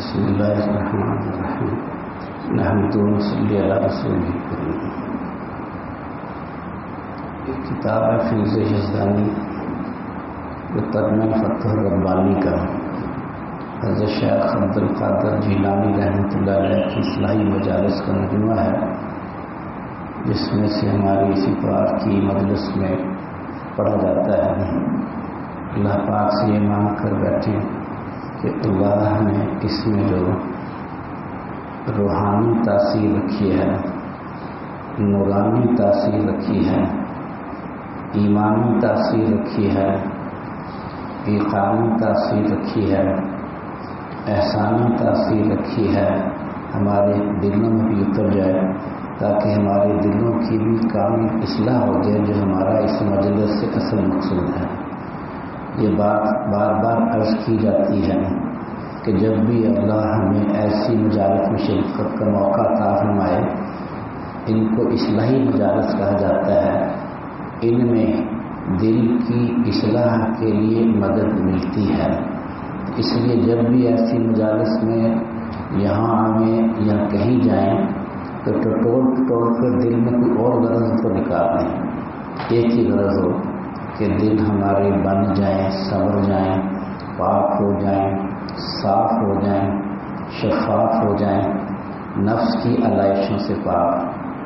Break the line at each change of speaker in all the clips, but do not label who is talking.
بسم اللہ الرحمن الرحیم نحمدہ و نصلی علی رسولہ الکریم. ایک کتاب ہے فیض یزدانی ترجمہ فتح الربانی کا حضرت شیخ عبد القادر جیلانی رحمۃ اللہ علیہ کی اصلاحی مجالس کا مجموعہ ہے، جس میں سے ہماری اسی پار کی مجلس میں پڑھا جاتا ہے. اللہ پاک سے یہ مانگ کر بیٹھے کہ اللہ نے اس میں جو روحانی تاثیر رکھی ہے، نورانی تاثیر رکھی ہے، ایمانی تاثیر رکھی ہے، ایقانی تاثیر رکھی ہے، احسانی تاثیر رکھی ہے، ہمارے دلوں میں بھی اتر جائے تاکہ ہمارے دلوں کی بھی کامل اصلاح ہو جائے، جو ہمارا اس مجلس سے اصل مقصود ہے. یہ بات بار بار عرض کی جاتی ہے کہ جب بھی اللہ ہمیں ایسی مجالس میں شرکت کا موقع عطا فرمائے، ان کو اصلاحی مجالس کہا جاتا ہے، ان میں دل کی اصلاح کے لیے مدد ملتی ہے. اس لیے جب بھی ایسی مجالس میں یہاں آئیں یا کہیں جائیں تو ٹٹول کر دل میں کوئی اور غرض کو نکال دیں. ایک ہی غرض ہو کہ دل ہمارے بن جائیں، سنور جائیں، پاک ہو جائیں، صاف ہو جائیں، شفاف ہو جائیں، نفس کی علائشوں سے پاک،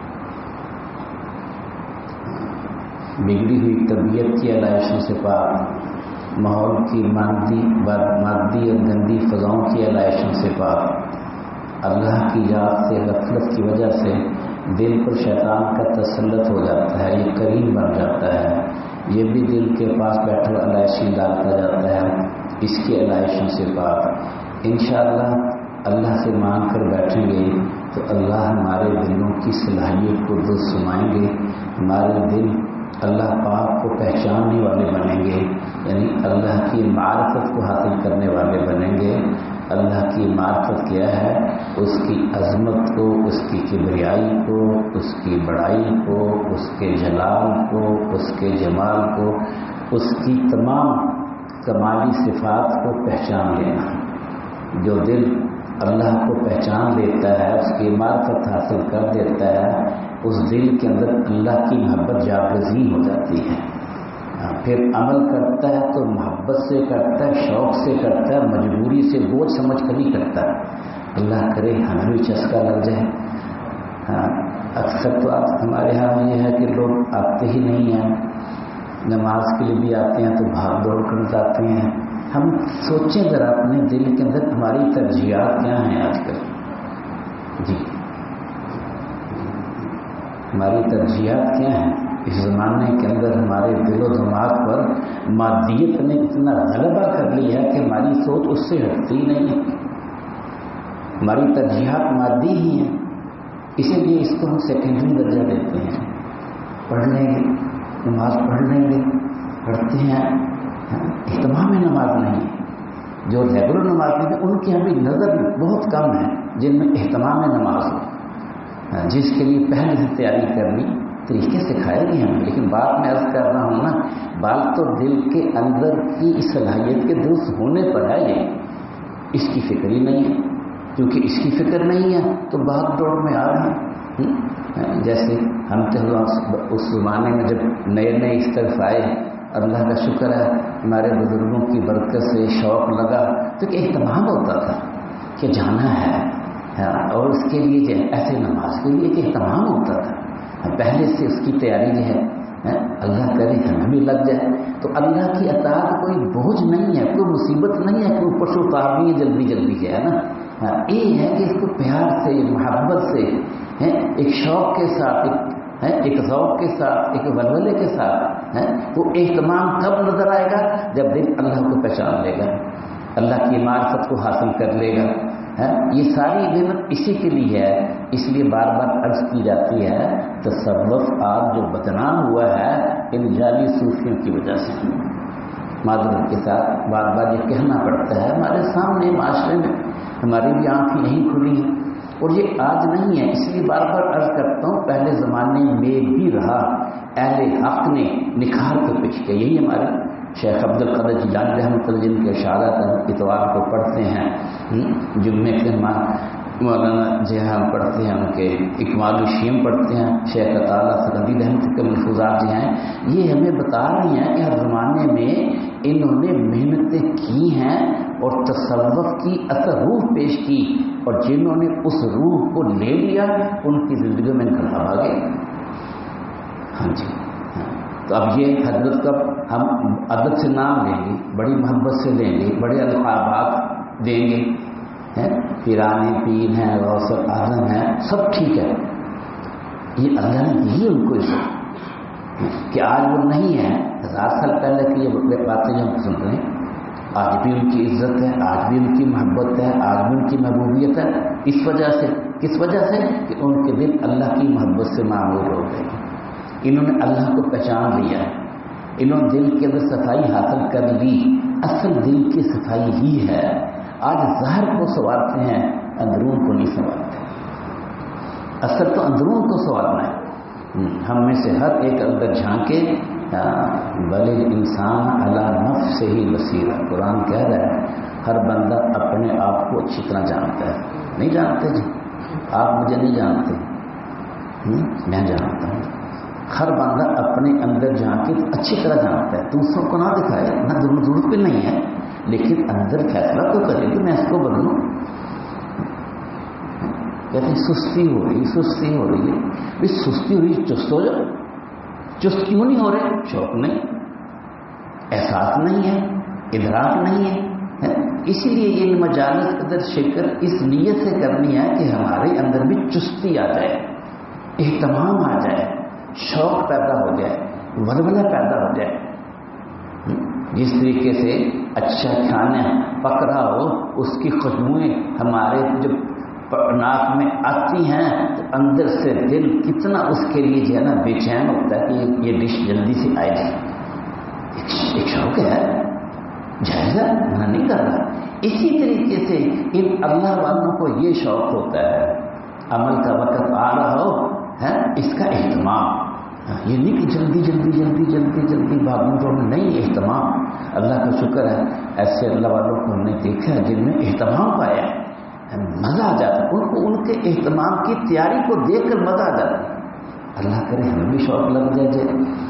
بگڑی ہوئی طبیعت کی علائشوں سے پاک، ماحول کی مادی اور گندی فضاؤں کی علائشوں سے پاک. اللہ کی یاد سے غفلت کی وجہ سے دل پر شیطان کا تسلط ہو جاتا ہے، یہ کریم بن جاتا ہے، یہ بھی دل کے پاس بیٹھا علائشی ڈالتا جاتا ہے، اس کی علائشوں سے پاک. انشاءاللہ اللہ سے مانگ کر بیٹھیں گے تو اللہ ہمارے دلوں کی صلاحیت کو درست سمائیں گے. ہمارے دل اللہ پاک کو پہچاننے والے بنیں گے، یعنی اللہ کی معرفت کو حاصل کرنے والے بنیں گے. اللہ کی معرفت کیا ہے؟ اس کی عظمت کو، اس کی کبریائی کو، اس کی بڑائی کو، اس کے جلال کو، اس کے جمال کو، اس کی تمام کمالی صفات کو پہچان لینا. جو دل اللہ کو پہچان لیتا ہے، اس کی معرفت حاصل کر دیتا ہے، اس دل کے اندر اللہ کی محبت جاگزین ہو جاتی ہے. پھر عمل کرتا ہے تو محبت سے کرتا ہے، شوق سے کرتا ہے، مجبوری سے بوجھ سمجھ کر نہیں کرتا. اللہ کرے ہمیں بھی چسکا لگ جائے. اکثر تو ہمارے ہاں یہ ہے کہ لوگ آتے ہی نہیں ہیں، نماز کے لیے بھی آتے ہیں تو بھاگ دوڑ کر جاتے ہیں. ہم سوچیں ذرا اپنے دل کے اندر ہماری ترجیحات کیا ہیں آج کل. جی ہماری ترجیحات کیا ہیں؟ اس زمانے کے اندر ہمارے دل و دماغ پر مادیت نے اتنا غلبہ کر لیا ہے کہ ہماری سوچ اس سے ہٹتی نہیں ہے. ہماری ترجیحات مادی ہی ہیں، اسی لیے اس کو ہم سیکنڈری درجہ دیتے ہیں. پڑھ لیں گے، نماز پڑھ لیں گے، پڑھتے ہیں، اہتمام نماز نہیں. جو ریگولر نماز نہیں ان کی ابھی نظر بہت کم ہے جن میں اہتمام نماز ہو، جس کے لیے پہلے سے تیاری کرنی طریقے سکھائے گی ہمیں. لیکن بات میں عرض کر رہا ہوں نا، بات تو دل کے اندر کی صلاحیت کے درست ہونے پر ہے. یہ اس کی فکر ہی نہیں ہے. کیونکہ اس کی فکر نہیں ہے تو بھاگ دوڑ میں آ رہے ہیں. جیسے ہم اس زمانے میں جب نئے اس طرف آئے، اللہ کا شکر ہے ہمارے بزرگوں کی برکت سے شوق لگا تو کہ اہتمام ہوتا تھا کہ جانا ہے، اور اس کے لیے ایسے نماز کے لیے ایک اہتمام ہوتا تھا. پہلے سے اس کی تیاری جو ہے اللہ کرے ہمیں بھی لگ جائے. تو اللہ کی اطاعت کوئی بوجھ نہیں ہے، کوئی مصیبت نہیں ہے کہ اوپر سے اتارنی ہے جلدی ہے نا. یہ ہے کہ اس کو پیار سے، محبت سے، ایک شوق کے ساتھ، ایک ذوق کے ساتھ، ایک ولولے کے ساتھ وہ اہتمام کب نظر آئے گا؟ جب دل اللہ کو پہچان لے گا، اللہ کی معرفت کو حاصل کر لے گا. یہ ساری محنت اسی کے لیے ہے. اس لیے بار بار عرض کی جاتی ہے تصوف آج جو بدنام ہوا ہے ان جعلی صوفیوں کی وجہ سے. معذرت کے ساتھ بار بار یہ کہنا پڑتا ہے، ہمارے سامنے معاشرے میں ہماری بھی آنکھیں نہیں کھلی اور یہ آج نہیں ہے. اس لیے بار بار عرض کرتا ہوں پہلے زمانے میں بھی رہا، اہل حق نے نکھار کے پیش کیا. یہی ہمارے شیخ عبد القادر جیلانی رحمۃ اللہ جن کے اشارات اتوار کو پڑھتے ہیں، جمعے کے مولانا جی ہم پڑھتے ہیں، ان کے اکمال الشیم پڑھتے ہیں، شیخ عطا سندی رحمۃ کے ملفوظات جو ہیں یہ ہمیں بتا رہی ہیں کہ ہر زمانے میں انہوں نے محنتیں کی ہیں اور تصوف کی اثر روح پیش کی، اور جنہوں نے اس روح کو لے لیا ان کی زندگیوں میں انقلاب آ گئے۔ ہاں جی، تو اب یہ حضرت کا ہم ادب سے نام لیں گے، بڑی محبت سے لیں گے، بڑے القابات دیں گے، پیرانے پیر ہیں، غوث اعظم ہیں، سب ٹھیک ہے، یہ اللہ نے دی ان کو عزت کہ آج وہ نہیں ہے، 1000 سال پہلے کی یہ باتیں جو ہم سن رہے ہیں، آج بھی ان کی عزت ہے، آج بھی ان کی محبت ہے، آج بھی ان کی محبوبیت ہے، اس وجہ سے، کس وجہ سے کہ ان کے دل اللہ کی محبت سے معمور ہو گئے، انہوں نے اللہ کو پہچان لیا، انہوں نے دل کے اندر صفائی حاصل کر لی، اصل دل کی صفائی ہی ہے۔ آج ظاہر کو سنوارتے ہیں، اندرون کو نہیں سنوارتے، اصل تو اندرون کو سنوارنا ہے۔ ہم میں سے ہر ایک اندر جھانکے، بل انسان علی نفس سے ہی بصیرہ، قرآن کہہ رہا ہے ہر بندہ اپنے آپ کو اچھی طرح جانتا ہے۔ نہیں جانتے جی، آپ مجھے نہیں جانتے، میں جانتا ہوں۔ ہر بندہ اپنے اندر جھانکے تو اچھی طرح جانتا ہے، دوسروں کو نہ دکھائے، نہ ضرورت بھی نہیں ہے، لیکن اندر فیصلہ تو کرے کہ میں اس کو بدلوں۔ کہتے ہیں سستی ہو رہی، سستی ہو رہی ہے، بھی سستی ہوئی چست ہو جاؤ۔ چست کیوں نہیں ہو رہے؟ شوق نہیں، احساس نہیں ہے، ادراک نہیں ہے۔ اسی لیے یہ مجالس قدر شکر اس نیت سے کرنی ہے کہ ہمارے اندر بھی چستی آ جائے، اہتمام آ جائے، شوق پیدا ہو جائے، ولولہ پیدا ہو جائے۔ جس طریقے سے اچھا کھانا پک رہا ہو، اس کی خوشبوئیں ہمارے جب ناک میں آتی ہیں تو اندر سے دل کتنا اس کے لیے جو ہے نا بے چین ہوتا ہے کہ یہ ڈش جلدی سے آئے گی۔ ایک شوق ہے، جائزہ منع نہیں کر رہا۔ اسی طریقے سے ان اللہ والوں کو یہ شوق ہوتا ہے، عمل کا وقت آ رہا ہو ہے اس کا اہتمام، یہ نہیں کہ جلدی جلدی جلدی جلدی جلدی بھاگوں دوڑ، نہیں، اہتمام۔ اللہ کا شکر ہے ایسے اللہ والوں کو ہم نے دیکھا ہے جن میں اہتمام پایا ہے، مزہ آ جاتا ہے ان کو، ان کے اہتمام کی تیاری کو دیکھ کر مزہ آ جاتا ہے۔ اللہ کرے ہمیں بھی شوق لگ جائے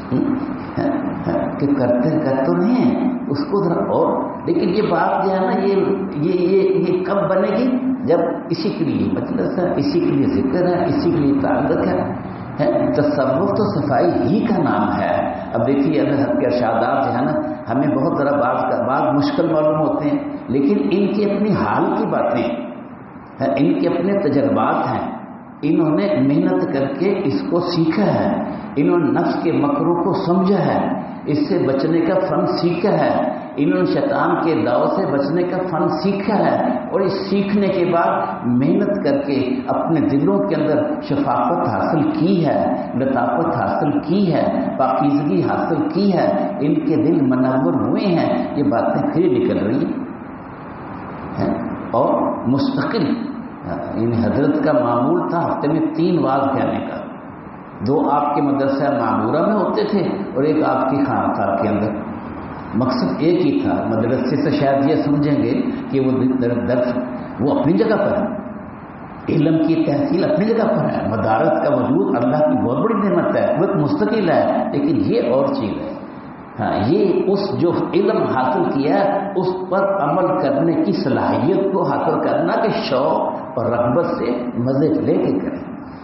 کہ کرتے تو نہیں ہیں اس کو ذرا اور، لیکن یہ بات جو ہے نا یہ کب بنے گی؟ جب اسی کے لیے مجلس ہے، اسی کے لیے ذکر ہے، اسی کے لیے تعلق ہے۔ تصوف تو صفائی ہی کا نام ہے۔ اب دیکھیے اگر کے ارشادات جو ہے نا ہمیں بہت ذرا بعض مشکل معلوم ہوتے ہیں، لیکن ان کی اپنی حال کی باتیں، ان کے اپنے تجربات ہیں، انہوں نے محنت کر کے اس کو سیکھا ہے، انہوں نے نفس کے مکروں کو سمجھا ہے، اس سے بچنے کا فن سیکھا ہے، انہوں نے شیطان کے داؤ سے بچنے کا فن سیکھا ہے، اور اس سیکھنے کے بعد محنت کر کے اپنے دلوں کے اندر شفافت حاصل کی ہے، لطافت حاصل کی ہے، پاکیزگی حاصل کی ہے، ان کے دل منور ہوئے ہیں۔ یہ باتیں پھر نکل رہی ہیں اور مستقل ان حضرت کا معمول تھا ہفتے میں 3 واز کہنے کا، 2 آپ کے مدرسہ معمورہ میں ہوتے تھے اور ایک آپ کی خانقاہ کے اندر۔ مقصد ایک ہی تھا، مدرسے سے شاید یہ سمجھیں گے کہ وہ درس وہ اپنی جگہ پر ہے، علم کی تحصیل اپنی جگہ پر ہے، مدارس کا وجود اللہ کی بہت بڑی نعمت ہے، وہ ایک مستقل ہے، لیکن یہ اور چیز ہے۔ ہاں، یہ اس جو علم حاصل کیا اس پر عمل کرنے کی صلاحیت کو حاصل کرنا کہ شوق اور رغبت سے مزے لے کے کریں،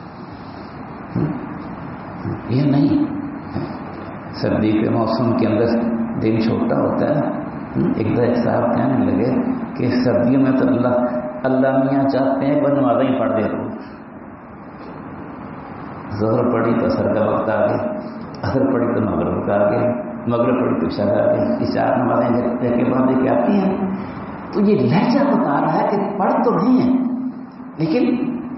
یہ نہیں۔ سردی کے موسم کے اندر دن چھوٹا ہوتا ہے، ایک صاحب کہنے لگے کہ سردیوں میں تو اللہ میاں چاہتے ہیں بس نمازیں ہی پڑھ دے دو، ظہر پڑھی تو اثر کا وقت آ گیا، اثر پڑھی تو مغرب کا آ گیا، مغرب پڑھی تو عشاء کا آ گیا، یہ 4 نمازیں کے بعد لے کے آتی ہیں۔ تو یہ لہجہ بتا رہا ہے کہ پڑھ تو نہیں ہے، لیکن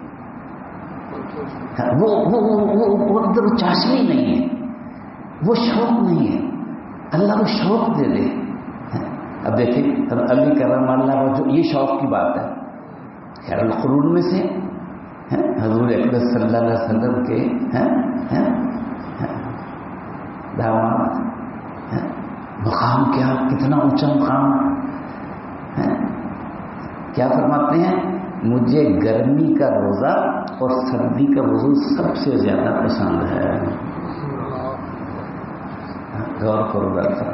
وہ اندر چاشنی نہیں ہے، وہ شوق نہیں ہے، اللہ کو شوق دے دے۔ اب دیکھیں علی کرم اللہ وجہ، یہ شوق کی بات ہے۔ خیر القرون میں سے حضور اقدس صلی اللہ علیہ وسلم کے داماد مقام کتنا اونچا مقام ہے. کیا فرماتے ہیں؟ مجھے گرمی کا روزہ اور سردی کا وضو سب سے زیادہ پسند ہے. غور کرو ذرا،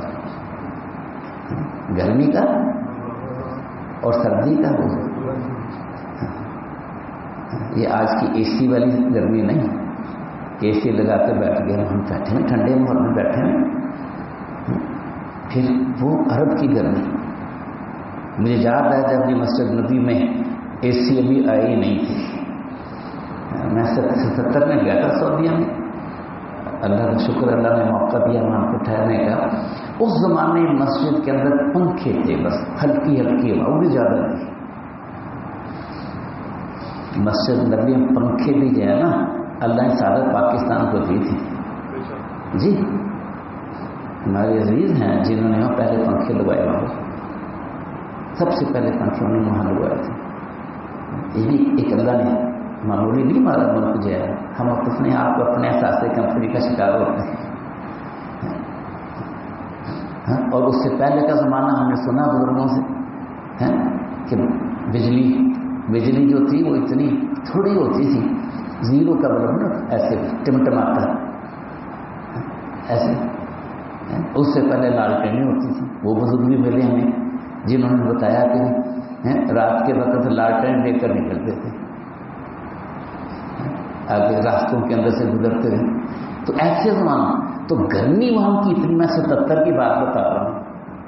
گرمی کا اور سردی کا وضو. یہ آج کی اے سی والی گرمی نہیں کہ اے سی لگا کے بیٹھ گئے، ہم بیٹھے ہیں ٹھنڈے ماحول میں بیٹھے ہیں. پھر وہ عرب کی گرمی. مجھے یاد ہے جب اپنی مسجد نبی میں اے سی ابھی آئی نہیں تھی، میں 77 میں گیا تھا سعودیہ میں. اللہ کا شکر، اللہ نے موقع دیا وہاں کو ٹھہرنے کا. اس زمانے میں مسجد کے اندر پنکھے تھے، بس ہلکی ہلکی ہوا، وہ بھی زیادہ نہیں. مسجد نبی میں پنکھے بھی جو ہے نا اللہ نے سارے پاکستان کو دی تھی. جی ہمارے عزیز ہیں جنہوں نے وہاں پہلے پنکھے لگائے، وہاں سب سے پہلے پنکھے انہوں نے وہاں لگوائے تھے. یہ بھی ایک اللہ نے معمولی نہیں ہمارا ملک جو ہے. ہم اپنے آپ کو اپنے احساس کمپنی کا شکار ہوتے ہیں. اور اس سے پہلے کا زمانہ ہم نے سنا بزرگوں سے کہ بجلی جو تھی وہ اتنی تھوڑی ہوتی تھی، زیرو کا بلب نا ایسے ٹمٹماتا ایسے. اس سے پہلے لالٹینیں ہوتی تھی. وہ بزرگ بھی ملے ہمیں جنہوں نے بتایا کہ رات کے وقت لالٹین لے کر نکلتے تھے، آگے راستوں کے اندر سے گزرتے رہے. تو ایسے زمانہ تو گرمی وہاں کی اتنی. میں 77 کی بات بتا رہا ہوں.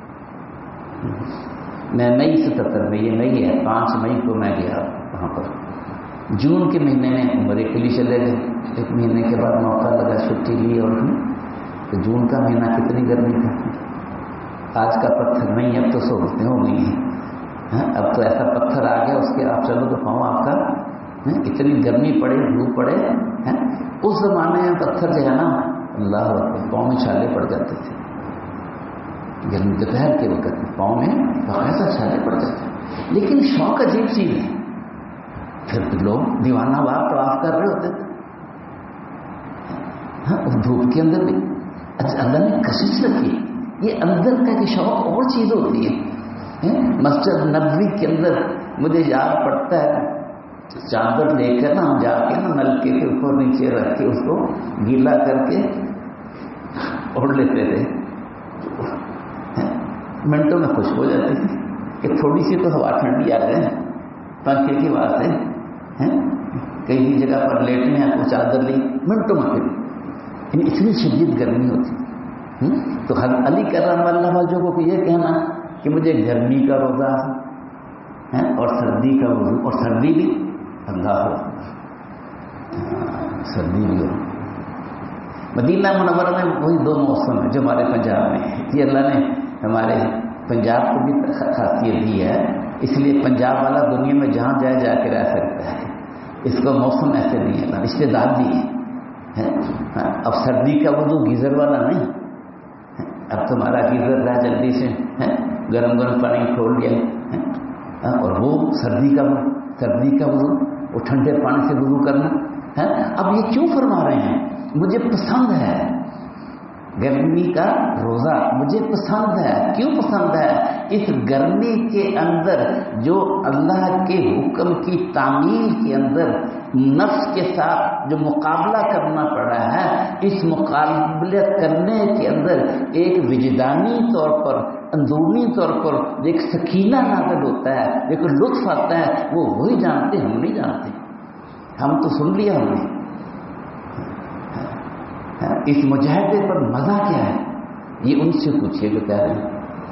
میں مئی 77 میں، یہ مئی ہے، 5 مئی کو میں گیا وہاں پر. جون کے مہینے میں عمرے کے لیے چلے گئے. 1 مہینے کے بعد موقع لگا، چھٹی لی. اور تو جون کا مہینہ کتنی گرمی تھا. آج کا پتھر نہیں، اب تو سہولتیں ہو گئی ہیں. اب تو ایسا پتھر آ گیا، اس کے آپ چلو تو پاؤں آپ کا اتنی گرمی پڑے، دھوپ پڑے. اس زمانے میں پتھر جو ہے نا اللہ اکبر پاؤں میں چھالے پڑ جاتے تھے. گرمی دوپہر کے وقت میں پاؤں میں باقاعدہ چھالے پڑ جاتے تھے. لیکن شوق عجیب چیز ہے. پھر لوگ دیوانہ وار طواف کر رہے ہوتے تھے اس دھوپ کے اندر بھی. اچھا اللہ نے کشش رکھی. یہ اندر کا کہ شوق اور چیز ہوتی ہے. مسجد نبوی کے اندر مجھے یاد پڑتا ہے چادر لے کر نا ہم جا کے نا نلکے کے اوپر نیچے رکھ کے اس کو گیلا کر کے اوڑھ لیتے تھے. منٹوں میں خوشک ہو جاتی تھی کہ تھوڑی سی تو ہوا ٹھنڈی آ جائے پنکھے کی آواز سے. کئی جگہ پر لیٹنے ہیں تو چادر لی، منٹوں میں پھر اتنی شدید گرمی ہوتی. تو علی کرم اللہ وجہ کو یہ کہنا کہ مجھے گرمی کا روزہ اور سردی کا وضو، اور سردی بھی اللہ سردی بھی ہو. مدینہ منورہ میں وہی 2 موسم ہیں جو ہمارے پنجاب میں. یہ اللہ نے ہمارے پنجاب کو بھی خاصیت دی ہے، اس لیے پنجاب والا دنیا میں جہاں جائے جا کے رہ سکتا ہے. اس کو موسم ایسے نہیں ہے، رشتے دار بھی ہے. اب سردی کا وضو گیزر والا نہیں. اب تمہارا گیزر رہا جلدی سے گرم گرم پانی کھول لیا، اور وہ سردی کا وضو وہ ٹھنڈے پانی سے وضو کرنا. اب یہ کیوں فرما رہے ہیں؟ مجھے پسند ہے گرمی کا روزہ، مجھے پسند ہے. کیوں پسند ہے؟ اس گرمی کے اندر جو اللہ کے حکم کی تعمیل کے اندر نفس کے ساتھ جو مقابلہ کرنا پڑا ہے، اس مقابلہ کرنے کے اندر ایک وجدانی طور پر، اندرونی طور پر ایک سکینہ نازل ہوتا ہے، ایک لطف آتا ہے. وہ وہی جانتے، ہم نہیں جانتے. ہم تو سن لیا ہم نے. اس مجاہدے پر مزہ کیا ہے یہ ان سے پوچھیے جو کہہ رہے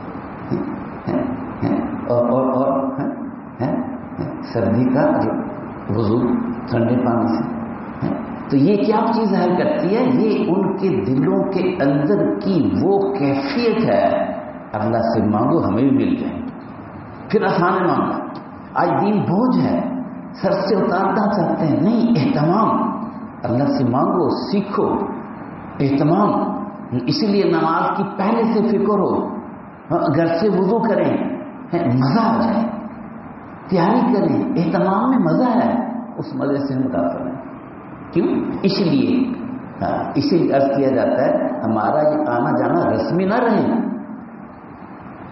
ہیں. اور سردی کا جو وضو ٹھنڈے پانی سے، تو یہ کیا چیز ظاہر کرتی ہے؟ یہ ان کے دلوں کے اندر کی وہ کیفیت ہے. اللہ سے مانگو ہمیں بھی مل جائے. پھر آسان مانگا. آج دین بوجھ ہے، سر سے اتارنا چاہتے ہیں. نہیں، اہتمام اللہ سے مانگو، سیکھو اہتمام. اسی لیے نماز کی پہلے سے فکر ہو، گھر سے وضو کریں، مزہ آ جائے، تیاری کریں. اہتمام میں مزہ ہے، اس مزے سے ہم متاثر ہیں. کیوں؟ اس لیے عرض کیا جاتا ہے ہمارا یہ آنا جانا رسمی نہ رہے.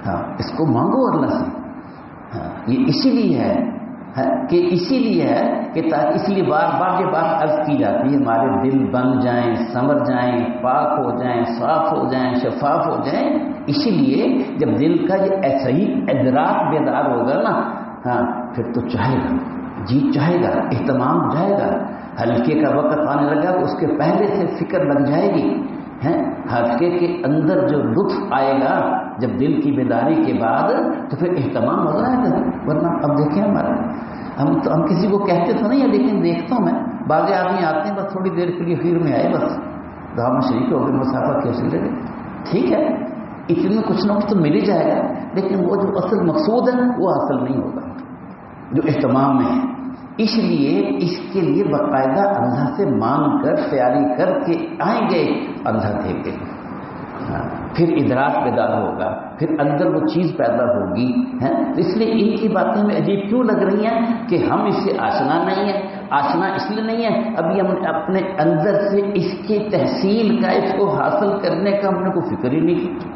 ہاں اس کو مانگو اللہ سے. ہاں یہ اسی لیے ہے کہ تاکہ اس لیے بار بار یہ بات عرض کی جاتی ہے ہمارے دل بن جائیں، سنور جائیں، پاک ہو جائیں، صاف ہو جائیں، شفاف ہو جائیں. اسی لیے جب دل کا یہ ایسا ہی ادراک بیدار ہوگا نا، ہاں پھر تو چاہے گا، جی چاہے گا، اہتمام ہو جائے گا. ہلکے کا وقت آنے لگا تو اس کے پہلے سے فکر لگ جائے گی. ہلکے کے اندر جو لطف آئے گا جب دل کی بیداری کے بعد تو پھر اہتمام ہو جائے گا. ورنہ اب دیکھیں ہم کسی کو کہتے تو نہیں ہے، لیکن دیکھتا ہوں میں بعض آدمی آتے ہیں بس تھوڑی دیر کے لیے خیر میں آئے، بس دعا میں شریک ہو گئے، مسافر کے وسیلے سے. ٹھیک ہے اتنے کچھ نہ کچھ تو مل ہی جائے گا، لیکن وہ جو اصل مقصود ہے وہ حاصل نہیں ہوگا جو اہتمام میں ہے. اس لیے اس کے لیے باقاعدہ اللہ سے مانگ کر تیاری کر کے آئیں گے. اللہ دے گے، پھر ادراک بیدار ہوگا، پھر اندر وہ چیز پیدا ہوگی. اس لیے ان کی باتیں ہمیں عجیب کیوں لگ رہی ہیں کہ ہم اس سے آشنا نہیں ہیں. آشنا اس لیے نہیں ہے ابھی ہم نے اپنے اندر سے اس کی تحصیل کا، اس کو حاصل کرنے کا ہم نے کوئی فکر ہی نہیں کی.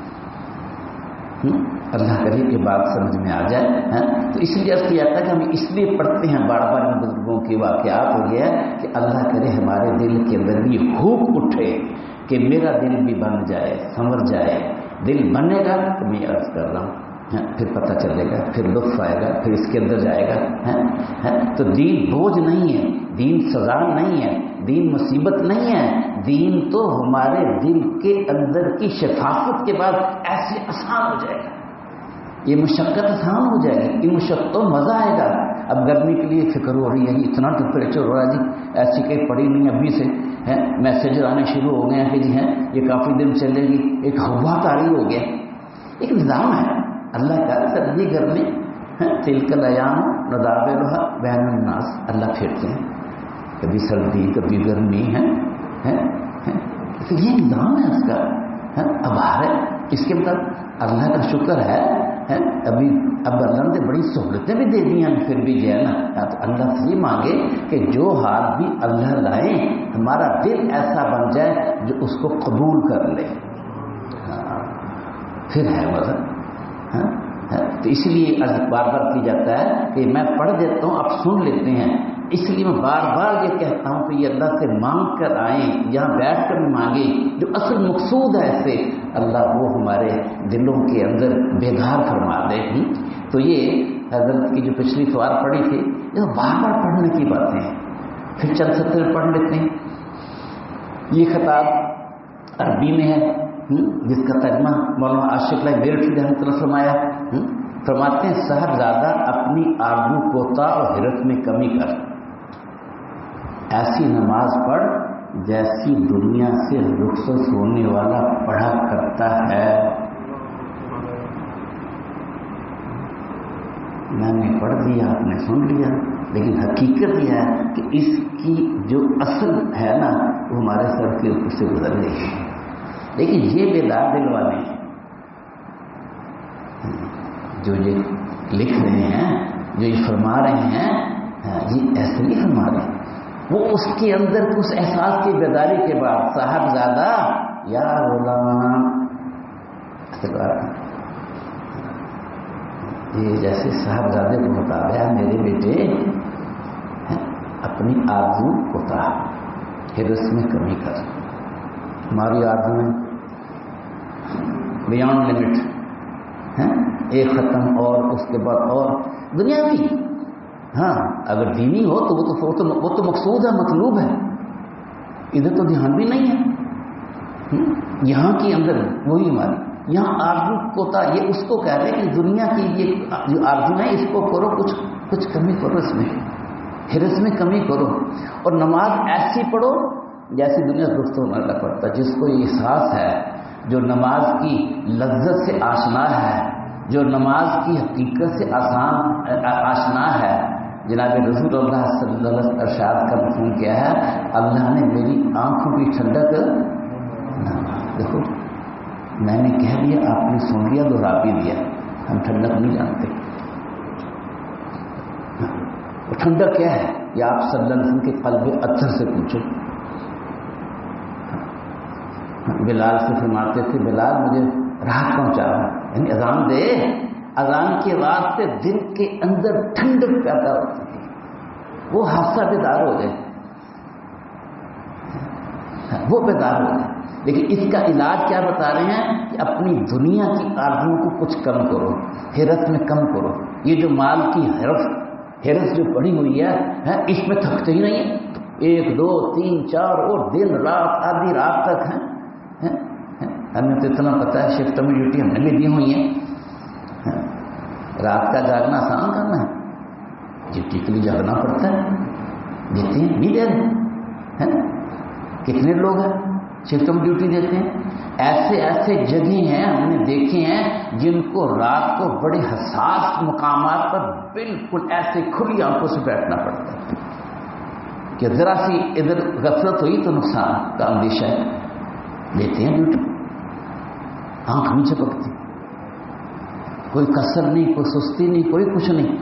اللہ کرے کہ بات سمجھ میں آ جائے. تو اس لیے عرض کیا جاتا ہے کہ ہم اس لیے پڑھتے ہیں بار بار ان بزرگوں کے واقعات ہو گیا کہ اللہ کرے ہمارے دل کے اندر بھی ہوپ اٹھے کہ میرا دل بھی بن جائے، سنور جائے. دل بنے گا تو میں عرض کر رہا ہوں پھر پتہ چلے گا، پھر لطف آئے گا، پھر اس کے اندر جائے گا. تو دین بوجھ نہیں ہے، دین سزا نہیں ہے، دین مصیبت نہیں ہے. دین تو ہمارے دل کے اندر کی شفافت کے بعد ایسے آسان ہو جائے گا. یہ مشقت آسان ہو جائے گی، ان مشقتوں مزہ آئے گا. اب گرمی کے لیے فکر ہو رہی ہے، اتنا ٹمپریچر ہو رہا ہے جی، ایسی کہیں پڑی نہیں ابھی سے میسیج آنے شروع ہو گئے ہیں کہ جی یہ کافی دن چلے گی. ایک ہوا طاری ہو گیا. ایک نظام ہے اللہ کا. سردی گرمی تلک الایام نداولها بین الناس، اللہ پھرتے ہیں، کبھی سردی کبھی گرمی ہے. تو یہ نظام ہے اس کا. اب ہے اس کے بعد اللہ کا شکر ہے ابھی اب اللہ نے بڑی سہولتیں بھی دے دی ہیں، پھر بھی جو ہے نا تو اللہ سے یہ مانگے کہ جو حال بھی اللہ لائیں ہمارا دل ایسا بن جائے جو اس کو قبول کر لے. پھر ہے مزہ. تو اس لیے بار بار کی جاتا ہے کہ میں پڑھ دیتا ہوں آپ سن لیتے ہیں. اس لیے میں بار بار یہ کہتا ہوں کہ یہ اللہ سے مانگ کر آئیں، یہاں بیٹھ کر مانگیں. جو اصل مقصود ہے ایسے اللہ وہ ہمارے دلوں کے اندر بیدار فرما دے. تو یہ حضرت کی جو پچھلی سوار پڑھی تھی یہ بار بار پڑھنے کی باتیں ہیں. پھر چند سطر پڑھ لیتے ہیں. یہ خطاب عربی میں ہے جس کا ترجمہ مولانا عاشق لائی بیرٹھی رحمۃ اللہ فرمایا. فرماتے ہیں صاحبزادہ اپنی آرزو کوتا اور حرص میں کمی کر، ایسی نماز پڑھ جیسی دنیا سے رخصت ہونے والا پڑھا کرتا ہے. میں نے پڑھ دیا، آپ نے سن لیا، لیکن حقیقت یہ ہے کہ اس کی جو اصل ہے نا وہ ہمارے سر کے اوپر سے گزر گئی. لیکن یہ بیدار دل والے ہیں جو یہ لکھ رہے ہیں، جو یہ فرما رہے ہیں، یہ ایسے نہیں فرما رہے. وہ اس کے اندر اس احساس کی بیداری کے بعد صاحبزادہ یا غلام، یہ جیسے صاحبزادے کو بتا رہا میرے بیٹے اپنی آرزو کوتا، حرص میں کمی کر. ہماری آرزویں بیانڈ لمٹ ایک ختم اور اس کے بعد اور دنیاوی. ہاں اگر دینی ہو تو وہ تو مقصود ہے، مطلوب ہے. ادھر تو دھیان بھی نہیں ہے. یہاں کے اندر وہی ہماری یہاں آرزو کوتا، یہ اس کو کہہ رہے ہیں کہ دنیا کی یہ جو آرزو ہے اس کو کرو، کچھ کمی کرو، اس میں حرص میں کمی کرو. اور نماز ایسی پڑھو جیسی دنیا درست ہونا نہ پڑتا. جس کو یہ احساس ہے، جو نماز کی لذت سے آشنا ہے، جو نماز کی حقیقت سے آشنا ہے، جناب رسول اللہ صلی اللہ علیہ وسلم ارشاد کا مفہوم کیا ہے؟ اللہ نے میری آنکھوں کی ٹھنڈک دیکھو، میں نے کہہ دیا، آپ نے سن لیا، دوہرا بھی دیا. ہم ٹھنڈک نہیں جانتے. وہ ٹھنڈک کیا ہے یہ آپ صلی اللہ علیہ وسلم کے قلب اطہر سے پوچھو. بلال سے فرماتے تھے بلال مجھے راحت پہنچا رہا ہے. یعنی اذان دے، اذان کے بعد سے دل کے اندر ٹھنڈک پیدا ہوتی ہے، وہ حادثہ بیدار ہو جائے، وہ بیدار ہو جائے۔ لیکن اس کا علاج کیا بتا رہے ہیں کہ اپنی دنیا کی آرزوؤں کو کچھ کم کرو، حرص میں کم کرو۔ یہ جو مال کی حرص جو پڑی ہوئی ہے اس میں تھکتے ہی نہیں ہے، 1 2 3 4 اور دن رات آدھی رات تک ہیں۔ ہمیں تو اتنا پتا ہے، شفٹوں میں ڈیوٹی ہم نے بھی دی ہوئی ہیں، رات کا جاگنا آسان کرنا ہے، ڈیوٹی کے لیے جاگنا پڑتا ہے، دیتے ہیں نہیں دے رہے ہیں۔ کتنے لوگ ہیں شفٹوں میں ڈیوٹی دیتے ہیں؟ ایسے جگہیں ہیں ہم نے دیکھے ہیں جن کو رات کو بڑے حساس مقامات پر بالکل ایسے کھلی آنکھوں سے بیٹھنا پڑتا ہے کہ ذرا سی ادھر غفلت ہوئی تو نقصان کا اندیشہ ہے، دیتے ہیں ڈیوٹی، آنکھ نہیں چپکتی، کوئی کسر نہیں، کوئی سستی نہیں، کوئی کچھ نہیں،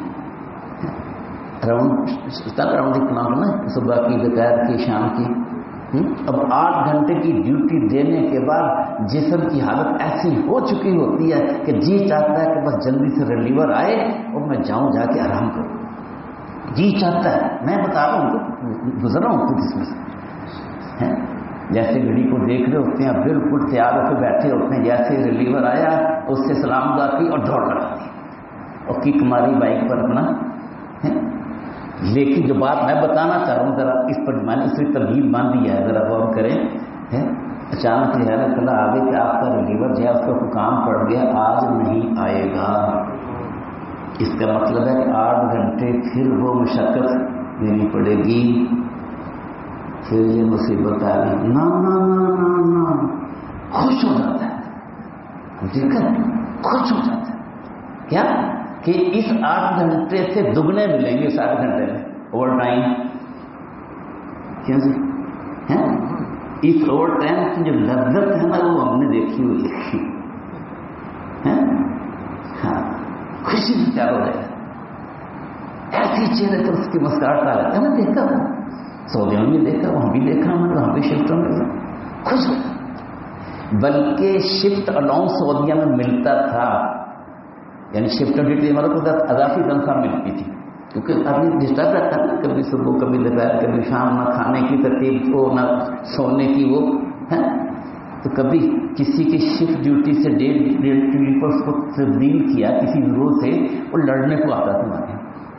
راؤنڈ اتنا نا صبح کی، دوپہر کی، شام کی۔ اب 8 گھنٹے کی ڈیوٹی دینے کے بعد جسم کی حالت ایسی ہو چکی ہوتی ہے کہ جی چاہتا ہے کہ بس جلدی سے ریلیور آئے اور میں جاؤں جا کے آرام کروں، جی چاہتا ہے۔ میں بتا رہا ہوں، گزر رہا ہوں خود اس میں سے، جیسے گھڑی کو دیکھ رہے ہوتے ہیں بالکل تیار ہو کے بیٹھے ہوتے ہیں، جیسے ریلیور آیا اس سے سلام دعا کی اور دوڑ لگا دی اور کک ماری بائک پر اپنا۔ لیکن جو بات میں بتانا چاہ رہا ہوں ذرا اس پر میں نے اس کی ترغیب باندھی ہے، ذرا غور کریں۔ اچانک یہ ہے اللہ آگے کہ آپ کا ریلیور جو ہے اس کا حکام پڑ گیا آج نہیں آئے گا، اس کا مطلب ہے کہ 8 گھنٹے پھر وہ مشقت دینی پڑے گی، پھر یہ مصیبت آ گئی۔ نا نا نا نا نا، خوش ہو جاتا ہے، دیکھ کر خوش ہو جاتا ہے کیا کہ اس 8 گھنٹے سے دگنے ملیں گے، 7 گھنٹے میں اوور ٹائم۔ کیا جی اس اوور ٹائم کی جو لذت ہے نا وہ ہم نے دیکھی ہوئی ہے، ہاں خوشی سے کیا ہو جائے، ایسی چہرے پر اس کی مسکراہٹ آ جاتا ہے نا، دیکھا ہوں سعودیوں میں دیکھا، وہاں بھی دیکھا ہوں، وہاں بھی شفٹوں میں خوش ہوتا، بلکہ شفٹ الاؤنس سعودیہ میں ملتا تھا، یعنی شفٹ ڈیوٹی ہمارے کو اضافی تنخواہ ملتی تھی، کیونکہ ابھی ڈسٹرب رہتا ہے نا، کبھی صبح کبھی دوپہر کبھی شام، نہ کھانے کی ترتیب کو نہ سونے کی وہ ہے، تو کبھی کسی کی شفٹ ڈیوٹی سے ڈے ڈیوٹی پر اس کو تبدیل کیا کسی ضرورت سے، اور لڑنے کو آتا تھا ہمارے،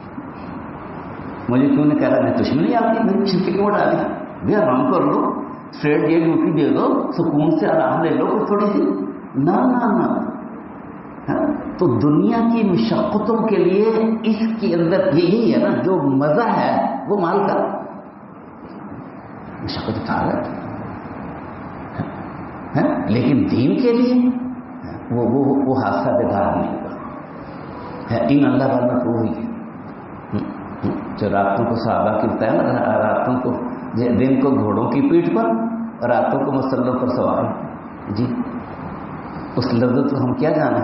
مجھے کیوں نے کہا میں دشمنی آتی، میری شفٹ کیوں ڈالی، بھائی آرام کر لو، اسٹریٹ ڈے ڈیوٹی دے دو، سکون سے آرام لے لو تھوڑی سی، نہ تو دنیا کی مشقتوں کے لیے اس کے اندر یہی ہے نا، جو مزہ ہے وہ مال کا، مشقت اٹھا رہا ہے، لیکن دین کے لیے وہ حادثہ بیدار نہیں ہوگا۔ ان اللہ والوں کو ہوئی جو راتوں کو صحابہ کرتا ہے نا، راتوں کو دن کو گھوڑوں کی پیٹھ پر، راتوں کو مسلوں پر سوار، جی اس لذت کو ہم کیا جانا،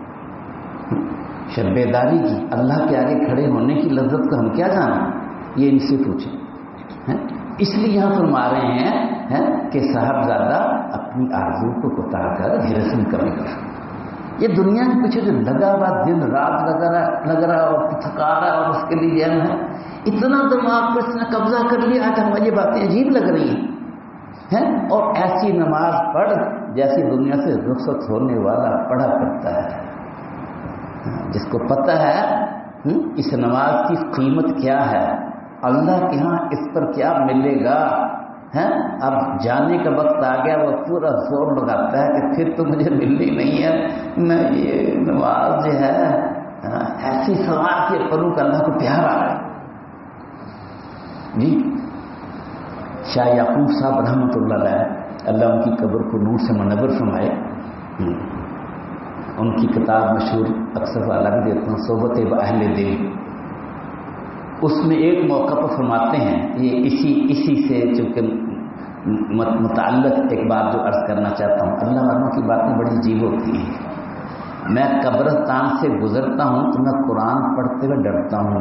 شب بیداری کی، اللہ کے آگے کھڑے ہونے کی لذت کو ہم کیا جانا، یہ ان سے پوچھیں۔ اس لیے یہاں فرما رہے ہیں کہ صاحبزادہ اپنی آرزو کو کوتا کر حرص میں کمی کر، یہ دنیا کے پیچھے جو لگا ہوا دن رات لگ رہا اور تھکا رہا اور اس کے لیے ہے اتنا دماغ پر اس نے قبضہ کر لیا، آج ہمیں یہ باتیں عجیب لگ رہی ہیں، اور ایسی نماز پڑھ جیسی دنیا سے رخصت ہونے والا پڑھا کرتا ہے، جس کو پتہ ہے اس نماز کی قیمت کیا ہے، اللہ کے ہاں اس پر کیا ملے گا، اب جانے کا وقت آ گیا، وہ پورا زور لگاتا ہے کہ پھر تو مجھے ملنی نہیں ہے، میں یہ نماز جو ہے ایسی سوار کے کروں کہ اللہ کو پیار آ رہا ہے۔ جی شاہ یعقوب صاحب رحمۃ اللہ علیہ، اللہ ان کی قبر کو نور سے منور فرمائے، ان کی کتاب مشہور اکثر والا بھی دیتا ہوں، صحبت اہل دل، اس میں ایک موقع پر فرماتے ہیں، یہ اسی سے چونکہ متعلق ایک بات جو عرض کرنا چاہتا ہوں، اللہ والوں کی باتیں بڑی عجیب ہوتی ہیں۔ میں قبرستان سے گزرتا ہوں تو میں قرآن پڑھتے ہوئے ڈرتا ہوں،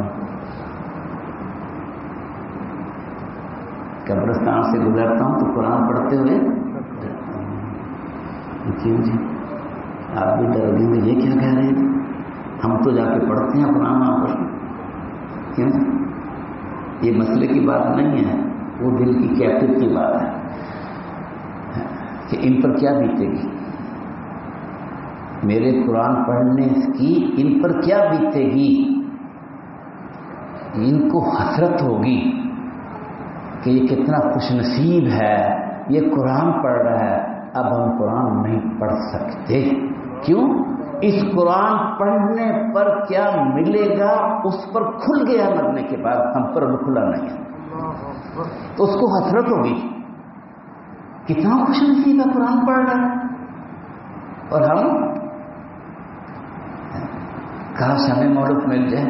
قبرستان سے گزرتا ہوں تو قرآن پڑھتے ہوئے ڈرتا ہوں، کیوں جی؟ آپ بھی ڈر گئے یہ کیا کہہ رہے ہیں؟ ہم تو جا کے پڑھتے ہیں قرآن وہاں پر. کیوں؟ یہ مسئلے کی بات نہیں ہے، وہ دل کی کیفیت کی بات ہے کہ ان پر کیا بیتے گی، میرے قرآن پڑھنے کی ان پر کیا بیتے گی. ان کو حسرت ہوگی کہ یہ کتنا خوش نصیب ہے، یہ قرآن پڑھ رہا ہے. اب ہم قرآن نہیں پڑھ سکتے. کیوں؟ اس قرآن پڑھنے پر کیا ملے گا اس پر کھل گیا مرنے کے بعد، ہم پر وہ کھلا نہیں ہے. تو اس کو حسرت ہوگی کتنا خوش نصیب ہے قرآن پڑھ رہا ہے، اور ہم کاش ہمیں مولوت مل جائے.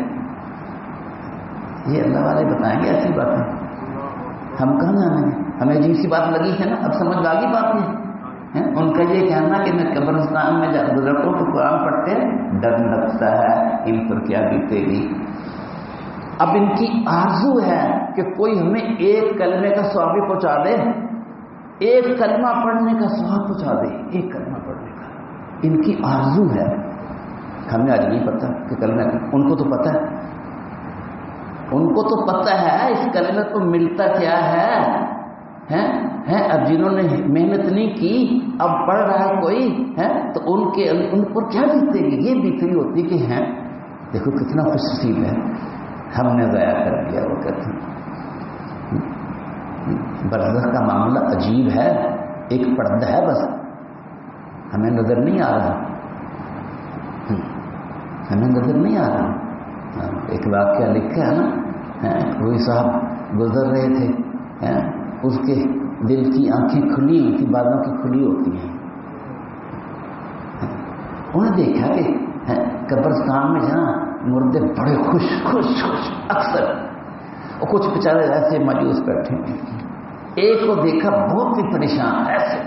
یہ اللہ والے بتائیں گے ایسی باتیں، ہم کہاں جانیں گے. ہمیں عجیب سی بات لگی ہے نا، اب سمجھ میں آگی بات نہیں. ان کا یہ کہنا کہ میں قبرستان میں جب گزرتا ہوں تو قرآن پڑھتے ہیں، ڈر لگتا ہے ان پر کیا بیتے گی. اب ان کی آرزو ہے کہ کوئی ہمیں ایک کلمے کا ثواب بھی پہنچا دے، ایک کلمہ پڑھنے کا ثواب پہنچا دے، ایک کلمہ پڑھنے کا. ان کی آرزو ہے. ہمیں آج نہیں پتہ کہ کلمہ، ان کو تو پتہ ہے، ان کو تو پتہ ہے اس کلمے کو ملتا کیا ہے. اب جنہوں نے محنت نہیں کی اب پڑھ رہا ہے کوئی ہے تو ان پر کیا بیتے گی. یہ بیتری ہوتی کہ ہیں دیکھو کتنا خوش نصیب ہے، ہم نے ضائع کر دیا. وہ کہتے ہیں برزخ کا معاملہ عجیب ہے، ایک پردہ ہے بس، ہمیں نظر نہیں آ رہا، ہمیں نظر نہیں آ رہا. ایک واقعہ لکھا ہے نا، کوئی صاحب گزر رہے تھے، اس کے دل کی آنکھیں کھلی ہوئی تھی، بازوں کی کھلی ہوتی ہیں. انہوں نے دیکھا کہ قبرستان میں جہاں مردے بڑے خوش خوش خوش اکثر، اور کچھ بیچارے ایسے مایوس بیٹھے. ایک کو دیکھا بہت ہی پریشان ایسے.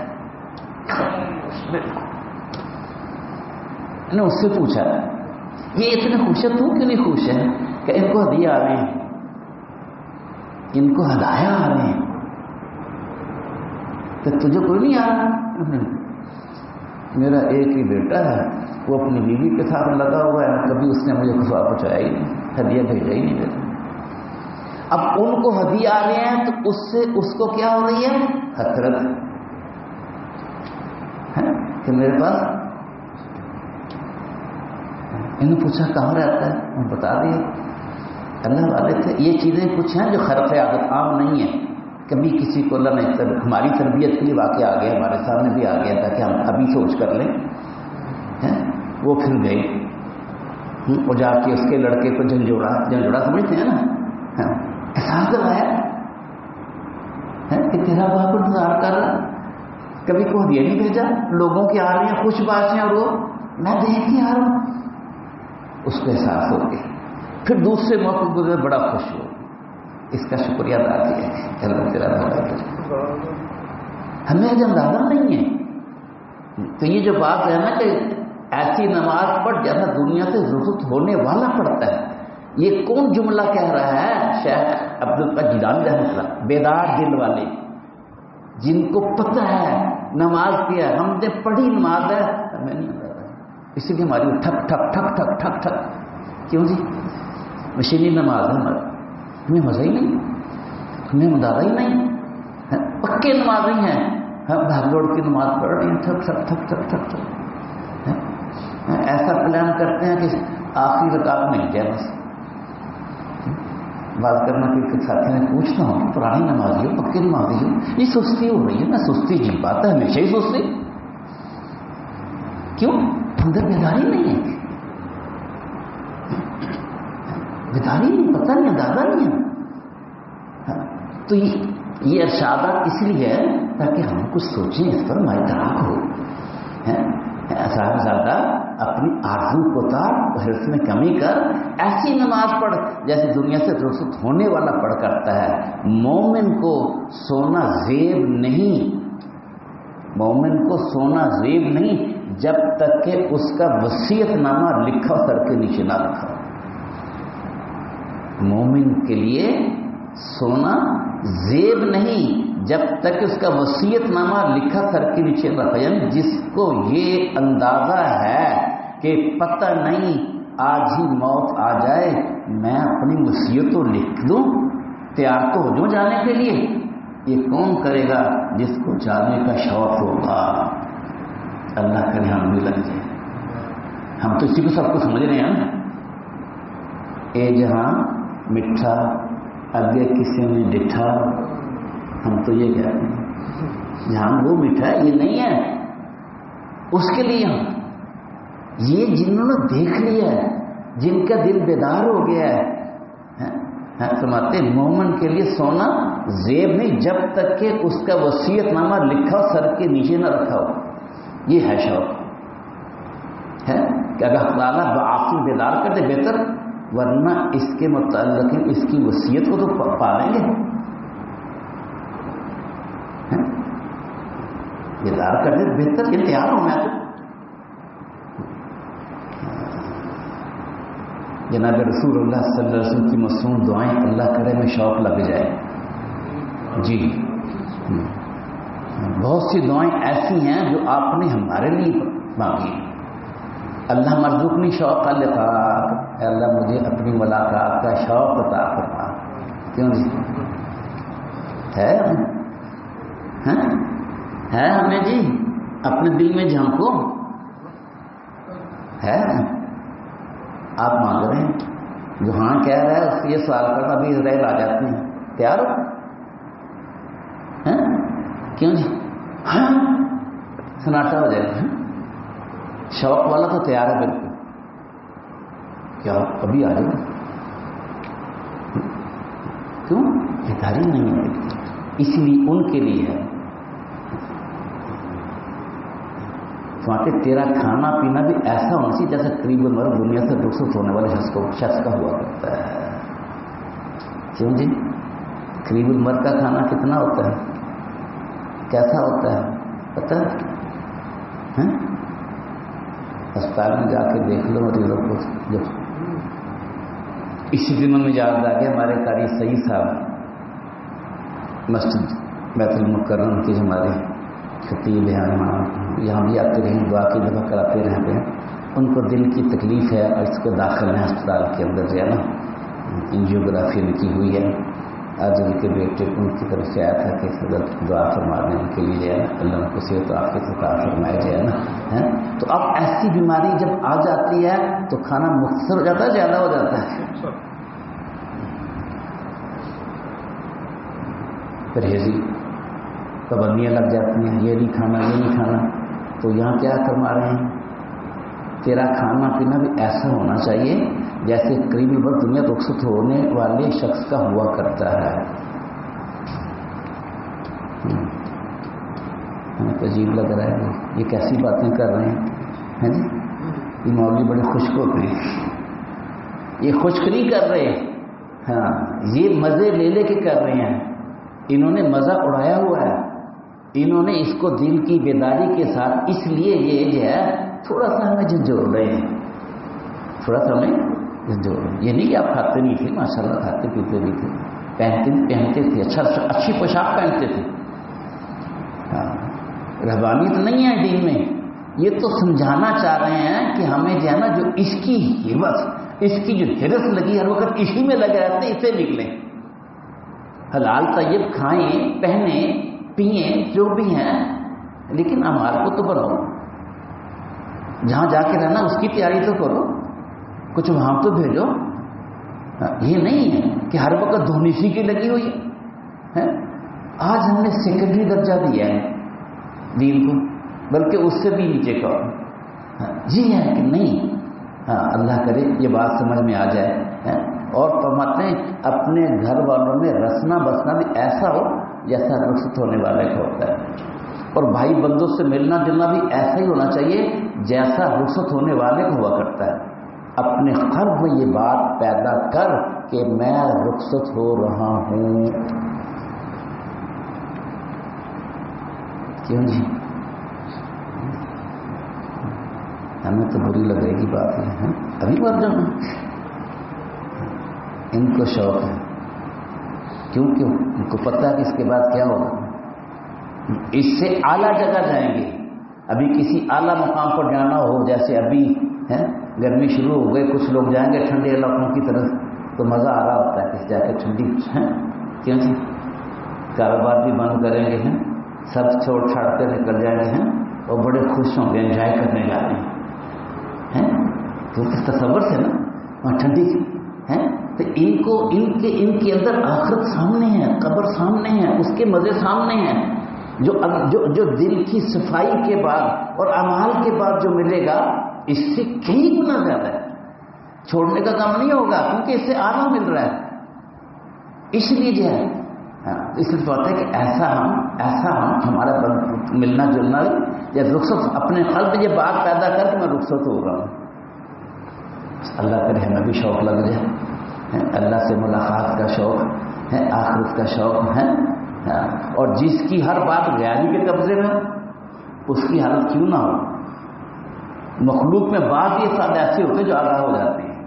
نے اس سے پوچھا یہ اتنے خوش ہے، تو کیوں نہیں خوش ہے؟ کہ ان کو ہدیہ آ رہے ہیں، ان کو ہدایا آ رہے ہیں، تو تجھے کوئی نہیں آ رہا؟ میرا ایک ہی بیٹا ہے، وہ اپنی بیوی کے ساتھ لگا ہوا ہے، کبھی اس نے مجھے کچھ پہنچایا ہی نہیں، ہدیہ بھیجا ہی نہیں دیتا. اب ان کو ہدیہ آ رہے ہیں تو اس سے اس کو کیا ہو رہی ہے؟ حسرت ہے کہ میرے پاس. انہوں نے پوچھا کہاں رہتا ہے؟ ہم بتا دیے. اللہ والے تھے. یہ چیزیں کچھ ہیں جو خرف عادت عام نہیں ہے. کبھی کسی کو اللہ نے ہماری تربیت کے لیے واقعہ آ گیا، ہمارے سامنے بھی آ گیا تھا کہ ہم ابھی سوچ کر لیں. وہ پھر گئے اور جا کے اس کے لڑکے کو جھنجھوڑا سمجھتے ہیں نا، احساس دلایا کہ تیرا باپ انتظار کر رہا. کبھی کو ہدیہ نہیں بھیجا، لوگوں کی آ رہی ہیں خوش باتیں اور وہ میں دیکھ کے آ رہا ہوں. اس کو احساس ہو گیا. پھر دوسرے موقع گزرے بڑا خوش ہو، اس کا شکریہ ادا کیا. ہمیں آج اندازہ نہیں ہے. تو یہ جو بات ہے نا کہ ایسی نماز پڑھ جیسا دنیا سے رخصت ہونے والا پڑھتا ہے، یہ کون جملہ کہہ رہا ہے؟ شیخ عبدالقادر جیلانی رحمۃ اللہ. بیدار دل والے جن کو پتہ ہے نماز کیا ہے، ہم نے پڑھی نماز ہے، ہمیں نہیں اندازہ. اسی لیے ہماری ٹھک ٹھک ٹھک ٹھک ٹھک ٹھک. کیوں جی؟ مشینی نماز ہے ہماری، ہمیں مزہ ہی نہیں، ہمیں اندازہ ہی نہیں. پکے نمازی ہیں، ہم بھاگ دوڑ کی نماز پڑھ رہے ہیں، ٹھک ٹھک ٹھک ٹھک ٹھک ٹھک. ایسا پلان کرتے ہیں کہ آخری رکعت مل جائے بس. بات کرنا کہ ساتھی میں پوچھتا ہوں کہ پرانی نمازی ہو، پکے نمازی ہو، یہ سستی ہو رہی ہے. میں سستی جی بات ہے، ہمیشہ ہی سستی. کیوں؟ اندر بیداری نہیں ہے، بیداری نہیں، پتہ نہیں، اندازہ نہیں ہے. تو یہ ارشادات اس لیے ہے تاکہ ہم کچھ سوچیں، اس پر مائدراک ہو. صاحب زیادہ اپنی آرزو کو تار، حرص میں کمی کر، ایسی نماز پڑھ جیسے دنیا سے رخصت ہونے والا پڑھ کرتا ہے. مومن کو سونا زیب نہیں، مومن کو سونا زیب نہیں جب تک کہ اس کا وصیت نامہ لکھا سر کے نیچے نہ لکھا. مومن کے لیے سونا زیب نہیں جب تک اس کا وصیت نامہ لکھا سر کے نیچے رکھا، یعنی جس کو یہ اندازہ ہے کہ پتہ نہیں آج ہی موت آ جائے، میں اپنی وصیت تو لکھ لوں، تیار تو ہو جاؤں جانے کے لیے. یہ کون کرے گا؟ جس کو جانے کا شوق ہوگا. اللہ کرے ہم بھی لگ جائیں. ہم تو اسی کو سب کو سمجھ رہے ہیں نا. اے جہاں مٹھا اگے کسی نے ڈٹھا، ہم تو یہ کہتے ہیں جہاں وہ میٹھا ہے یہ نہیں ہے اس کے لیے. ہم یہ جنہوں نے دیکھ لیا ہے، جن کا دل بیدار ہو گیا ہے، فرماتے مومن کے لیے سونا زیب نہیں جب تک کہ اس کا وصیت نامہ لکھا ہو، سر کے نیچے نہ رکھا ہو. یہ ہے شوق ہے کہ اگر تعالیٰ بآخر بیدار کر دے بہتر، ورنہ اس کے متعلق اس کی وصیت کو تو پالیں گے. بیدار کر دے بہتر، یہ تیار ہوں میں تو. جناب رسول اللہ صلی اللہ علیہ وسلم کی مصنوع دعائیں اللہ کرے میں شوق لگ جائے. جی بہت سی دعائیں ایسی ہیں جو آپ نے ہمارے لیے مانگی. اللہ مرزقنی شوق لقاءک، اے اللہ مجھے اپنی ملاقات کا شوق عطا فرما. کیوں جی؟ ہے ہمیں جی اپنے دل میں جھانکو. ہے آپ مانگ رہے ہیں، جو ہاں کہہ رہا ہے اس سے یہ سوال کرنا بھی اسرائیل آ جاتے ہیں. تیار ہو؟ کیوں جی؟ ہاں سناٹا ہو جائے گا. شوق والا تو تیار ہے بالکل. کیا ابھی آ جائے؟ کیوں؟ بیداری نہیں ہے، اس لیے ان کے لیے ہے. کہ تیرا کھانا پینا بھی ایسا ہونا چاہیے جیسے قریب المرء دنیا سے رخصت ہونے والے شخص کا ہوا کرتا ہے. کیوں جی؟ قریب المرء کا کھانا کتنا ہوتا ہے، کیسا ہوتا ہے پتہ ہے؟ اسپتال میں جا کے دیکھ لو مریضوں کو. جو اسی دنوں میں یاد آ گیا ہمارے قاری سعید صاحب مسجد بیت المکرم کی ہمارے خطیب ہیں، یہاں بھی آتے رہے، دعا کی دفعہ کراتے رہتے ہیں. ان کو دل کی تکلیف ہے اور اس کو داخل ہے اسپتال کے اندر جو ہے نا، انجیوگرافی ان کی ہوئی ہے. آج ان کے بیٹے کو ان کی طرف سے آیا تھا کہ صدر دعا فرما دیں ان کے لیے جو ہے نا، اللہ ان کو صحت و عافیت عطا فرمائے جو ہے نا. تو اب ایسی بیماری جب آ جاتی ہے تو کھانا مختصر ہو جاتا ہے، زیادہ ہو جاتا ہے. پرہیزی پابندیاں لگ جاتی ہیں، یہ نہیں کھانا یہ نہیں کھانا. تو یہاں کیا فرما رہے ہیں؟ تیرا کھانا پینا بھی ایسا ہونا چاہیے جیسے قریب المرء دنیا رخصت ہونے والے شخص کا ہوا کرتا ہے. ہمیں تو عجیب لگ رہا ہے یہ کیسی باتیں کر رہے ہیں جی. یہ مولوی بڑے خشک ہوتے ہیں، یہ خشک نہیں کر رہے. ہاں یہ مزے لے لے کے کر رہے ہیں. انہوں نے مزہ اڑایا ہوا ہے. انہوں نے اس کو دل کی بیداری کے ساتھ اس لیے یہ جو ہے تھوڑا سا ہمیں جھنجھوڑ رہے ہیں، تھوڑا سا ہمیں جھنجھوڑ رہے ہیں. یہ نہیں کہ آپ کھاتے نہیں تھے، ماشاء اللہ کھاتے پیتے بھی تھے، پہنتے تھے، اچھی پوشاک پہنتے تھے. ہاں رہبانیت نہیں ہے دین میں. یہ تو سمجھانا چاہ رہے ہیں کہ ہمیں جو ہے نا جو اس کی ہمت، اس کی جو ہرس لگی ہر وقت اسی میں لگے رہتے ہیں، اسے نکلیں. حلال طیب کھائیں، پہنیں، پئیں، جو بھی ہیں، لیکن امال کو تو بناؤ. جہاں جا کے رہنا اس کی تیاری تو کرو، کچھ وہاں تو بھیجو. یہ نہیں ہے کہ ہر وقت دھونیسی کی لگی ہوئی ہے. آج ہم نے سیکنڈری درجہ دیا ہے دین کو، بلکہ اس سے بھی نیچے کا. جی ہے کہ نہیں؟ ہاں اللہ کرے یہ بات سمجھ میں آ جائے. اور فرماتے ہیں اپنے گھر والوں میں رسنا بسنا بھی ایسا ہو جیسا رخصت ہونے والے کا ہوتا ہے. اور بھائی بندوں سے ملنا جلنا بھی ایسا ہی ہونا چاہیے جیسا رخصت ہونے والے کو ہوا کرتا ہے. اپنے قلب میں یہ بات پیدا کر کہ میں رخصت ہو رہا ہوں. کیوں جی؟ ہمیں تو بری لگے گی بات ہے، ابھی مر جاؤں. ان کو شوق ہے، کیونکہ ان کو پتہ ہے کہ اس کے بعد کیا ہوگا. اس سے اعلیٰ جگہ جائیں گے. ابھی کسی اعلیٰ مقام پر جانا ہو، جیسے ابھی ہے گرمی شروع ہو گئی، کچھ لوگ جائیں گے ٹھنڈے علاقوں کی طرف تو مزہ آ رہا ہوتا ہے کہ جا کے ٹھنڈی ہے کیوں جی، کاروبار بھی بند کریں گے ہیں، سب چھوڑ چھاڑ کے نکل جائیں گے ہیں اور بڑے خوش ہوں گے، انجوائے کرنے جا رہے ہیں. کیونکہ تصور سے نا وہاں ٹھنڈی ہے تو ان کے اندر آخرت سامنے ہے، قبر سامنے ہے، اس کے مزے سامنے ہیں. جو دل کی صفائی کے بعد اور اعمال کے بعد جو ملے گا اس سے کئی گنا زیادہ ہے. چھوڑنے کا کام نہیں ہوگا کیونکہ اس سے اعلیٰ مل رہا ہے. اس لیے جو ہے اس لیے بات ہے کہ ایسا ہم ہمارا ملنا جلنا یا رخصت اپنے قلب میں یہ بات پیدا کر کے میں رخصت ہو رہا ہوں. اللہ کرے ہمیں بھی شوق لگ جائے، اللہ سے ملاقات کا شوق ہے، آخرت کا شوق ہے. اور جس کی ہر بات غیاری کے قبضے میں اس کی حالت کیوں نہ ہو. مخلوق میں بعض یہ ساتھ ایسے ہوتے ہیں جو آگاہ ہو جاتے ہیں،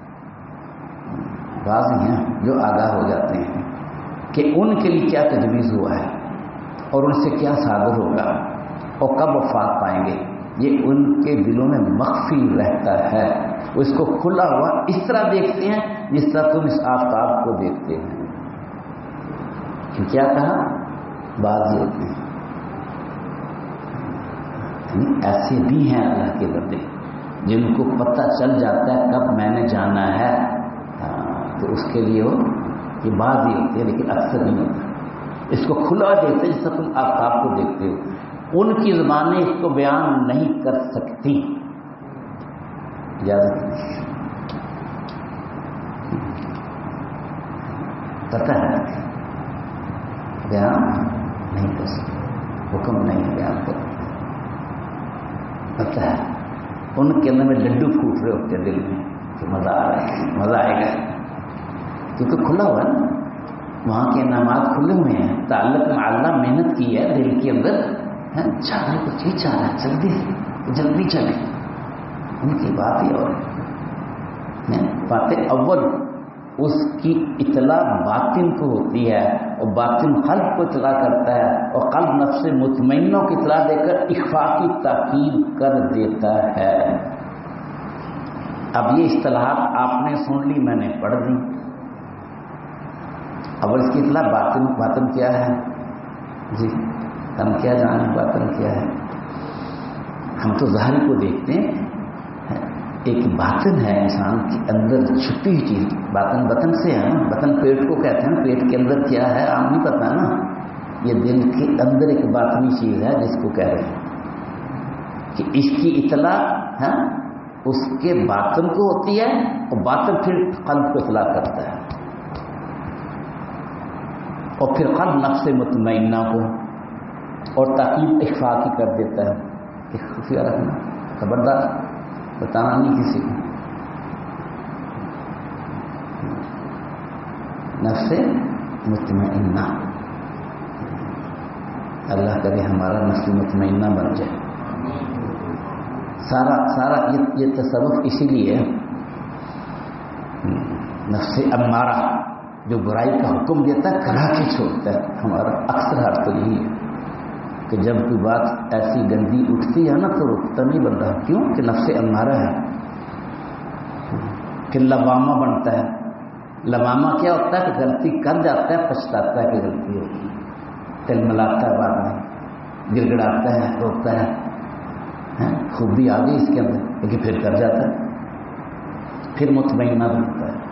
بعض ہیں جو آگاہ ہو جاتے ہیں کہ ان کے لیے کیا تجویز ہوا ہے اور ان سے کیا صادر ہوگا اور کب وفات پائیں گے. یہ ان کے دلوں میں مخفی رہتا ہے. وہ اس کو کھلا ہوا اس طرح دیکھتے ہیں جس طرح تم اس آفتاب کو دیکھتے ہیں. کیا کہا؟ بعض ہوتے ہیں ایسے بھی ہیں اللہ کے بندے جن کو پتہ چل جاتا ہے کب میں نے جانا ہے، تو اس کے لیے وہ یہ بعض ہی ہوتے ہیں لیکن اکثر نہیں ہوتا. اس کو کھلا دیتے جس طرح تم آفتاب کو دیکھتے ہو. ان کی زبانیں اس کو بیان نہیں کر سکتی. اجازت پتہ ہے بیان نہیں کر سکتے، حکم نہیں بیان کر سکتے. پتہ ہے ان کے اندر میں لڈو پھوٹ رہے ہوتے دل میں کہ مزہ آ رہا ہے، مزہ آئے گا کیونکہ کھلا ہوا ہے نا. وہاں کے انعامات کھلے ہوئے ہیں. تعلق میں اللہ محنت کی ہے دل کے اندر، چاہنے کو چیز چاہ رہا ہے، جلدی چلے. ان کی بات ہی اور بات اول اس کی اطلاع باطن کو ہوتی ہے اور باطن قلب کو اطلاع کرتا ہے اور قلب نفس مطمئنوں کی اطلاع دے کر اخفاء کی تاکید کر دیتا ہے. اب یہ اصطلاحات آپ نے سن لی، میں نے پڑھ دی. اول اس کی اطلاع باطن کیا ہے جی، ہم کیا جانیں باطن کیا ہے؟ ہم تو ظاہر کو دیکھتے ہیں. ایک باطن ہے انسان کے اندر چھپی ہوئی چیز. باطن سے ہے نا، باطن پیٹ کو کہتے ہیں. پیٹ کے اندر کیا ہے آپ نہیں پتہ نا. یہ دل کے اندر ایک باطنی چیز ہے جس کو کہہ رہے ہیں کہ اس کی اطلاع ہے اس کے باطن کو ہوتی ہے اور باطن پھر قلب کو اطلاع کرتا ہے اور پھر قلب نفس مطمئنہ کو اور تاکید اخفاء کی کر دیتا ہے کہ خفیہ رکھنا، خبردار بتانا نہیں کسی کو. نفس مطمئنہ، اللہ کرے ہمارا نفس مطمئنہ بن جائے. سارا یہ تصرف اسی لیے نفس امارہ جو برائی کا حکم دیتا ہے کرا کے چھوڑتا ہے. ہمارا اکثر حال تو یہی ہے کہ جب کوئی بات ایسی گندی اٹھتی ہے نا تو رکتا نہیں بن رہا. کیوں کہ نفس امارہ ہے. پھر لوامہ بنتا ہے. لوامہ کیا ہوتا ہے کہ غلطی کر جاتا ہے، پچھتاتا ہے کہ غلطی ہوگی، تل ملاتا ہے، بعد میں گر گڑاتا ہے، روتا ہے. خوبی آ گئی اس کے اندر لیکن پھر کر جاتا ہے، پھر مطمئنہ بنتا ہے.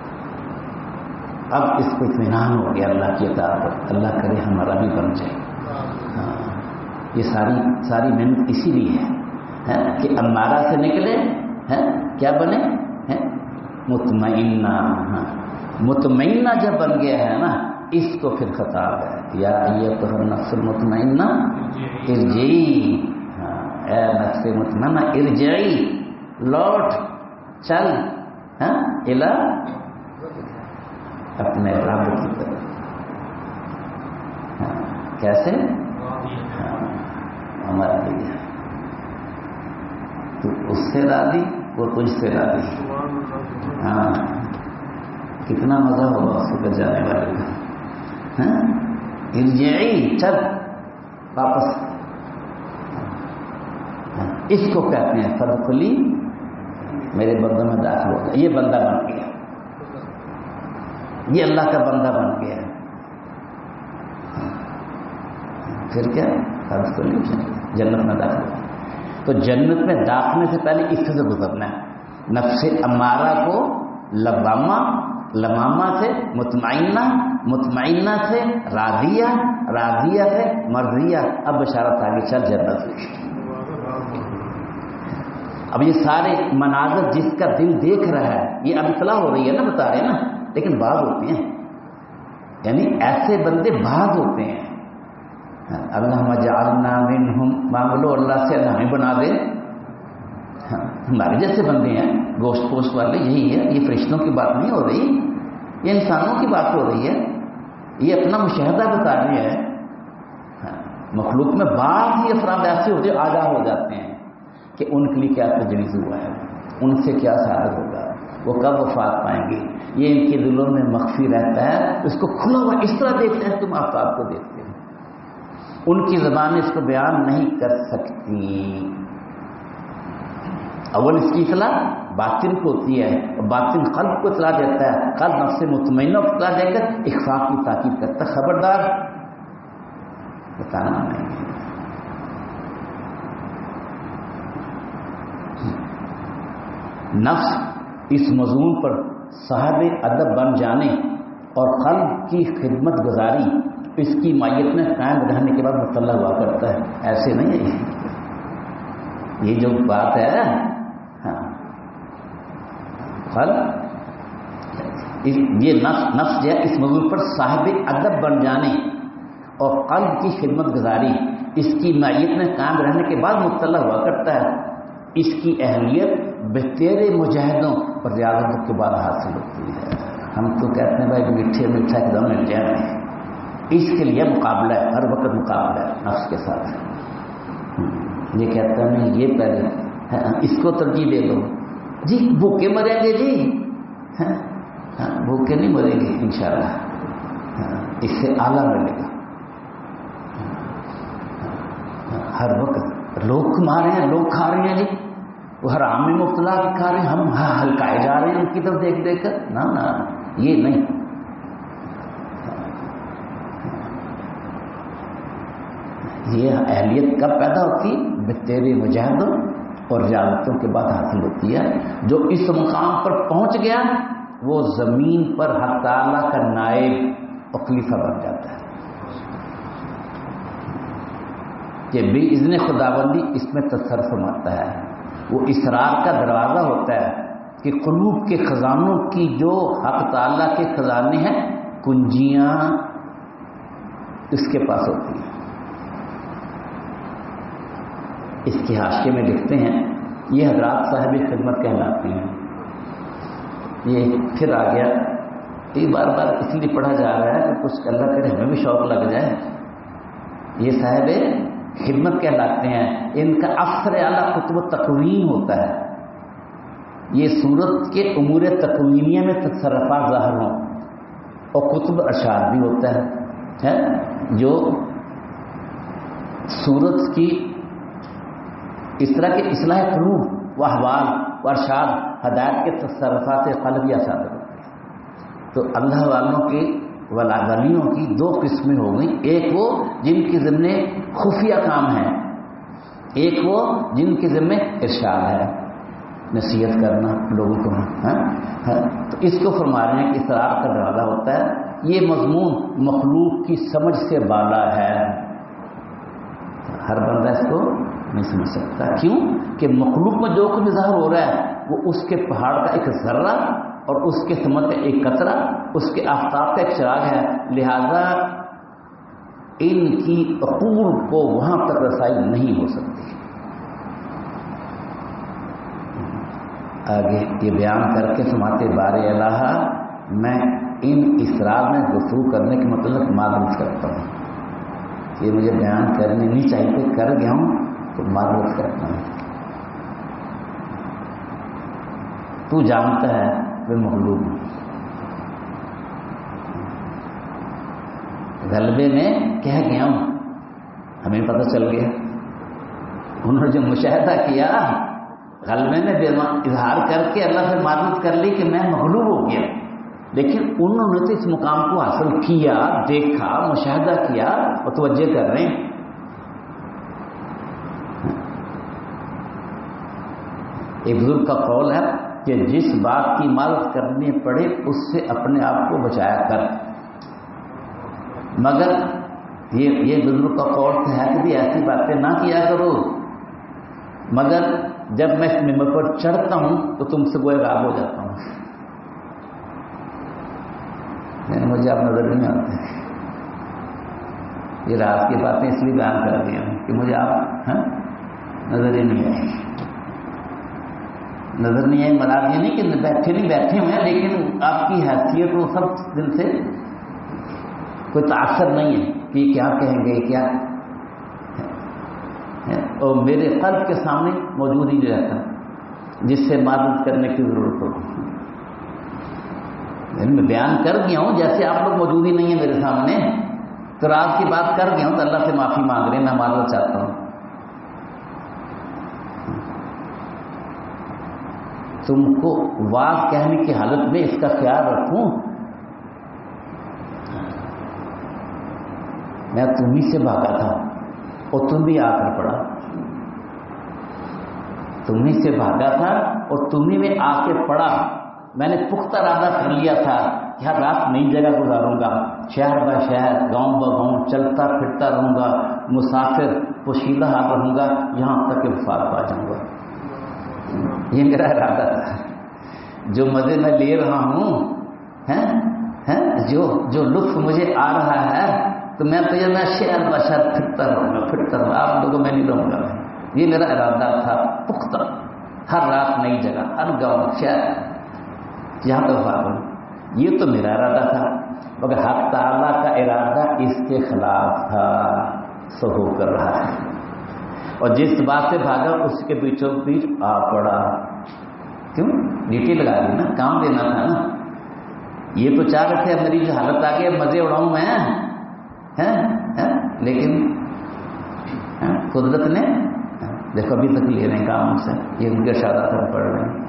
اب اس کو اطمینان ہو گیا اللہ کی اطاعت پر. اللہ کرے ہمارا بھی بن جائے. یہ ساری محنت اسی لیے ہے کہ امارہ سے نکلے کیا بنے مطمئنہ. مطمئنہ جب بن گیا ہے نا اس کو پھر خطاب ہے یا ایتھا النفس المطمئنہ ارجعی. اے نفس مطمئنہ ارجعی، لوٹ چل الی اپنے رب کی طرف. کیسے؟ ہمارا دیا تو اس سے راضی، وہ تجھ سے راضی. ہاں کتنا مزہ ہوگا اس کو جانے والے کا. ارجعی، چل واپس. اس کو کہتے ہیں فدخلی میرے بندوں میں داخل ہو گیا. یہ بندہ بن گیا, یہ اللہ کا بندہ بن گیا. پھر کیا فدخلی جنت میں داخل ہو. تو جنت میں داخلنے سے پہلے اس سے گزرنا ہے. نفس امارہ کو لمامہ سے مطمئنہ, مطمئنہ سے راضیہ, راضیہ سے مرضیہ. اب بشارت آگے چل جنت. اب یہ سارے مناظر جس کا دل دیکھ رہا ہے, یہ اب اطلاع ہو رہی ہے نا, بتا رہے ہیں نا, لیکن بعض ہوتے ہیں, یعنی ایسے بندے بعض ہوتے ہیں. اللہم اجعلنا منہم, مانگ لو اللہ سے اللہ ہمیں بنا دے. ہمارے جیسے بندے ہیں گوشت پوشت والے, یہی ہے. یہ فرشتوں کی بات نہیں ہو رہی, یہ انسانوں کی بات ہو رہی ہے. یہ اپنا مشاہدہ بتا رہے ہیں. مخلوق میں بعض ہی افراد ایسے ہوتے ہیں آگاہ ہو جاتے ہیں کہ ان کے لیے کیا تجویز ہوا ہے, ان سے کیا سعادت ہوگا, وہ کب وفات پائیں گے. یہ ان کے دلوں میں مخفی رہتا ہے. اس کو کھلا ہوا اس طرح دیکھتے ہیں تم آفتاب کو دیکھتے ہو. ان کی زبانیں اس کو بیان نہیں کر سکتی. اول اس کی اطلاع باطن کو ہوتی ہے, اور باطن قلب کو اطلاع دیتا ہے. قلب نفس مطمئنہ کو اطلاع دے کر اخفاء کی تاکید کرتا ہے. خبردار بتانا نہیں. نفس اس مضمون پر صاحب ادب بن جانے اور قلب کی خدمت گزاری اس کی مائیت میں قائم رہنے کے بعد مطلع ہوا کرتا ہے. ایسے نہیں ہے یہ جو بات ہے. ہاں, یہ نفس جو ہے اس موضوع پر صاحب ادب بن جانے اور قلب کی خدمت گزاری اس کی مائیت میں قائم رہنے کے بعد مطلع ہوا کرتا ہے. اس کی اہلیت بتیرے مجاہدوں اور ریاضتوں کے بعد حاصل ہوتی ہے. ہم تو کہتے ہیں بھائی میٹھے میٹھا ایک دم مل جائے, اس کے لیے مقابلہ ہے, ہر وقت مقابلہ ہے نفس کے ساتھ. یہ کہتا ہے نہیں, یہ پہلے اس کو ترجیح دے دو جی, بھوکے مریں گے جی. بھوکے نہیں مریں گے انشاءاللہ, اس سے اعلیٰ ملے گا. ہر وقت لوگ کما رہے ہیں, لوگ کھا رہے ہیں جی, وہ حرام میں مبتلا کھا رہے ہیں, ہم ہلکائے جا رہے ہیں ان کی طرف دیکھ دیکھ کر. نہ یہ نہیں. یہ اہلیت کب پیدا ہوتی؟ بتیرے مجاہدوں اور ریاضتوں کے بعد حاصل ہوتی ہے. جو اس مقام پر پہنچ گیا وہ زمین پر حق تعالیٰ کا نائب اور خلیفہ بن جاتا ہے. کہ بے اذن خداوندی اس میں تصرف فرماتا ہے. وہ اسرار کا دروازہ ہوتا ہے کہ قلوب کے خزانوں کی جو حق تعالیٰ کے خزانے ہیں, کنجیاں اس کے پاس ہوتی ہیں. اس کے حاشیے میں لکھتے ہیں یہ حضرات صاحب خدمت کہلاتے ہیں. یہ پھر آ گیا, یہ بار بار اس لیے پڑھا جا رہا ہے کہ کچھ اللہ کرے ہمیں بھی شوق لگ جائے. یہ صاحب خدمت کہلاتے ہیں. ان کا افسر اعلیٰ قطب تقوین ہوتا ہے. یہ صورت کے امور تقوینیہ میں تصرفات ظاہر ہوں, اور قطب ارشاد بھی ہوتا ہے جو صورت کی اس طرح کے اصلاح قلوب و احوال و ارشاد ہدایت کے تصرفات قلبیہ صادر ہوتے ہیں. تو اللہ والوں کے ولیوں کی دو قسمیں ہو گئیں. ایک وہ جن کے ذمے خفیہ کام ہے, ایک وہ جن کے ذمے ارشاد ہے, نصیحت کرنا لوگوں کو. تو اس کو فرما رہے ہیں کہ اسرار کا دروازہ ہوتا ہے. یہ مضمون مخلوق کی سمجھ سے بالا ہے. ہر بندہ اس کو نہیں سمجھ سکتا. کیوں کہ مخلوق میں جو کچھ ظاہر ہو رہا ہے وہ اس کے پہاڑ کا ایک ذرہ اور اس کے سمت کا ایک قطرہ, اس کے آفتاب کا ایک چراغ ہے. لہذا ان کی عقول کو وہاں تک رسائی نہیں ہو سکتی. آگے یہ بیان کر کے فرماتے بار الہ میں ان اسرار میں گفتگو کرنے کے متعلق معذرت کرتا ہوں. یہ مجھے بیان کرنے نہیں چاہیے تھے, کر گیا ہوں تو معذرت کرتا ہوں. تو جانتا ہے وہ مغلوب غلبے میں کہہ گیا ہوں, ہمیں پتہ چل گیا انہوں نے جو مشاہدہ کیا غلبے میں اظہار کر کے اللہ سے معذرت کر لی کہ میں مغلوب ہو گیا، لیکن انہوں نے تو اس مقام کو حاصل کیا، دیکھا، مشاہدہ کیا اور توجہ کر رہے ہیں۔ ایک بزرگ کا قول ہے کہ جس بات کی معذرت کرنی پڑے اس سے اپنے آپ کو بچایا کر، مگر یہ بزرگ کا قول ہے کہ بھی ایسی باتیں نہ کیا کرو، مگر جب میں اس ممبر پر چڑھتا ہوں تو تم سے گویا غائب ہو جاتا ہوں۔ مجھے آپ نظر نہیں آتے، یہ رات کی باتیں اس لیے بیان کر دیا کہ مجھے آپ نظر ہی نہیں آئے، نظر نہیں آئی۔ مراد یہ نہیں کہ بیٹھے ہوئے ہیں، لیکن آپ کی حیثیت وہ سب دل سے کوئی تاثر نہیں ہے کہ کیا کہیں گے کیا، اور میرے قلب کے سامنے موجود ہی رہتا جس سے معذرت کرنے کی ضرورت ہو۔ میں بیان کر گیا ہوں جیسے آپ لوگ موجود ہی نہیں ہیں میرے سامنے، تو رات کی بات کر گیا ہوں تو اللہ سے معافی مانگ رہے ہیں، میں معذرت چاہتا ہوں۔ تم کو واضح کہنے کی حالت میں اس کا خیال رکھوں، میں تمہیں سے بھاگا تھا اور تم بھی آ کر پڑا، تمہیں سے بھاگا تھا اور تمہیں میں آ کے پڑا۔ میں نے پختہ ارادہ کر لیا تھا کہ ہر رات نئی جگہ گزاروں گا، شہر بہ شہر، گاؤں بہ گاؤں چلتا پھرتا رہوں گا، مسافر پوشیدہ حال رہوں گا، یہاں تک کہ وفات پا جاؤں گا۔ یہ میرا ارادہ تھا۔ جو مزے میں لے رہا ہوں، جو لطف مجھے آ رہا ہے، تو میں تو یہ شہر بہ شہر پھرتا رہوں گا، آپ لوگوں میں نہیں رہوں گا۔ یہ میرا ارادہ تھا پختہ، ہر رات نئی جگہ، ہر گاؤں شہر، جہاں تک وفات ہوں۔ یہ تو میرا ارادہ تھا، مگر حق تعالیٰ کا ارادہ اس کے خلاف تھا، سو ہو کر رہا ہے، اور جس بات سے بھاگا اس کے بیچوں بیچ آ پڑا۔ کیوں؟ ڈیوٹی لگا دی نا، کام دینا تھا نا۔ یہ تو چاہ رہے تھے میری جو حالت آ گئی مزے اڑاؤں میں، لیکن قدرت نے دیکھو ابھی تک لے رہے ہیں کام سے، یہ ان کے اشارات پڑ رہے ہیں۔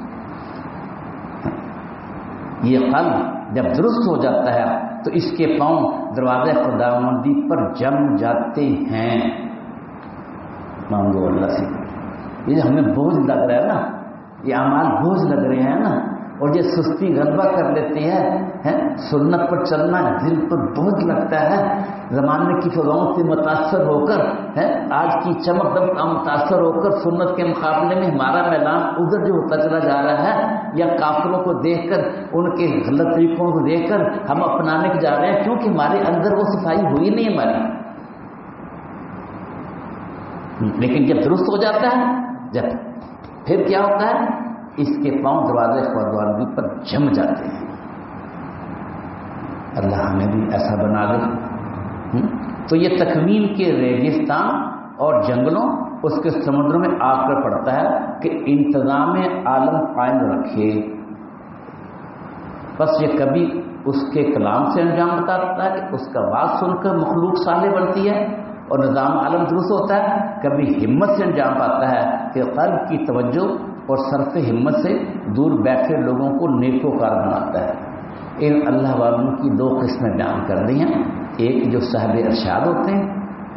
یہ قلب جب درست ہو جاتا ہے تو اس کے پاؤں دروازے خداوندی پر جم جاتے ہیں۔ مانگو اللہ سے، یہ ہمیں بوجھ لگ رہا ہے نا، یہ اعمال بوجھ لگ رہے ہیں نا، اور یہ سستی غلبہ کر لیتی ہے، سنت پر چلنا دل پر بوجھ لگتا ہے، زمانے کی فضاؤں سے متاثر ہو کر، آج کی چمک دم کا متاثر ہو کر سنت کے مقابلے میں ہمارا میدان ادھر جو ہوتا چلا جا رہا ہے، یا کافروں کو دیکھ کر، ان کے غلط طریقوں کو دیکھ کر ہم اپنانے کے جا رہے ہیں، کیونکہ ہمارے اندر وہ صفائی ہوئی نہیں ہماری۔ لیکن جب درست ہو جاتا ہے، جب پھر کیا ہوتا ہے، اس کے پاؤں دروازے خداوندی پر جم جاتے ہیں۔ اللہ ہمیں بھی ایسا بنا دے۔ تو یہ تکوین کے ریگستان اور جنگلوں، اس کے سمندروں میں آ کر پڑتا ہے کہ انتظام عالم قائم رکھے۔ بس یہ کبھی اس کے کلام سے انجام بتاتا ہے کہ اس کا بات سن کر مخلوق صالح بنتی ہے اور نظام عالم درست ہوتا ہے، کبھی ہمت سے انجام پاتا ہے کہ قلب کی توجہ اور صرف ہمت سے دور بیٹھے لوگوں کو نیکوکار بناتا ہے۔ ان اللہ والوں کی دو قسمیں بیان کر دی ہیں، ایک جو صاحب ارشاد ہوتے ہیں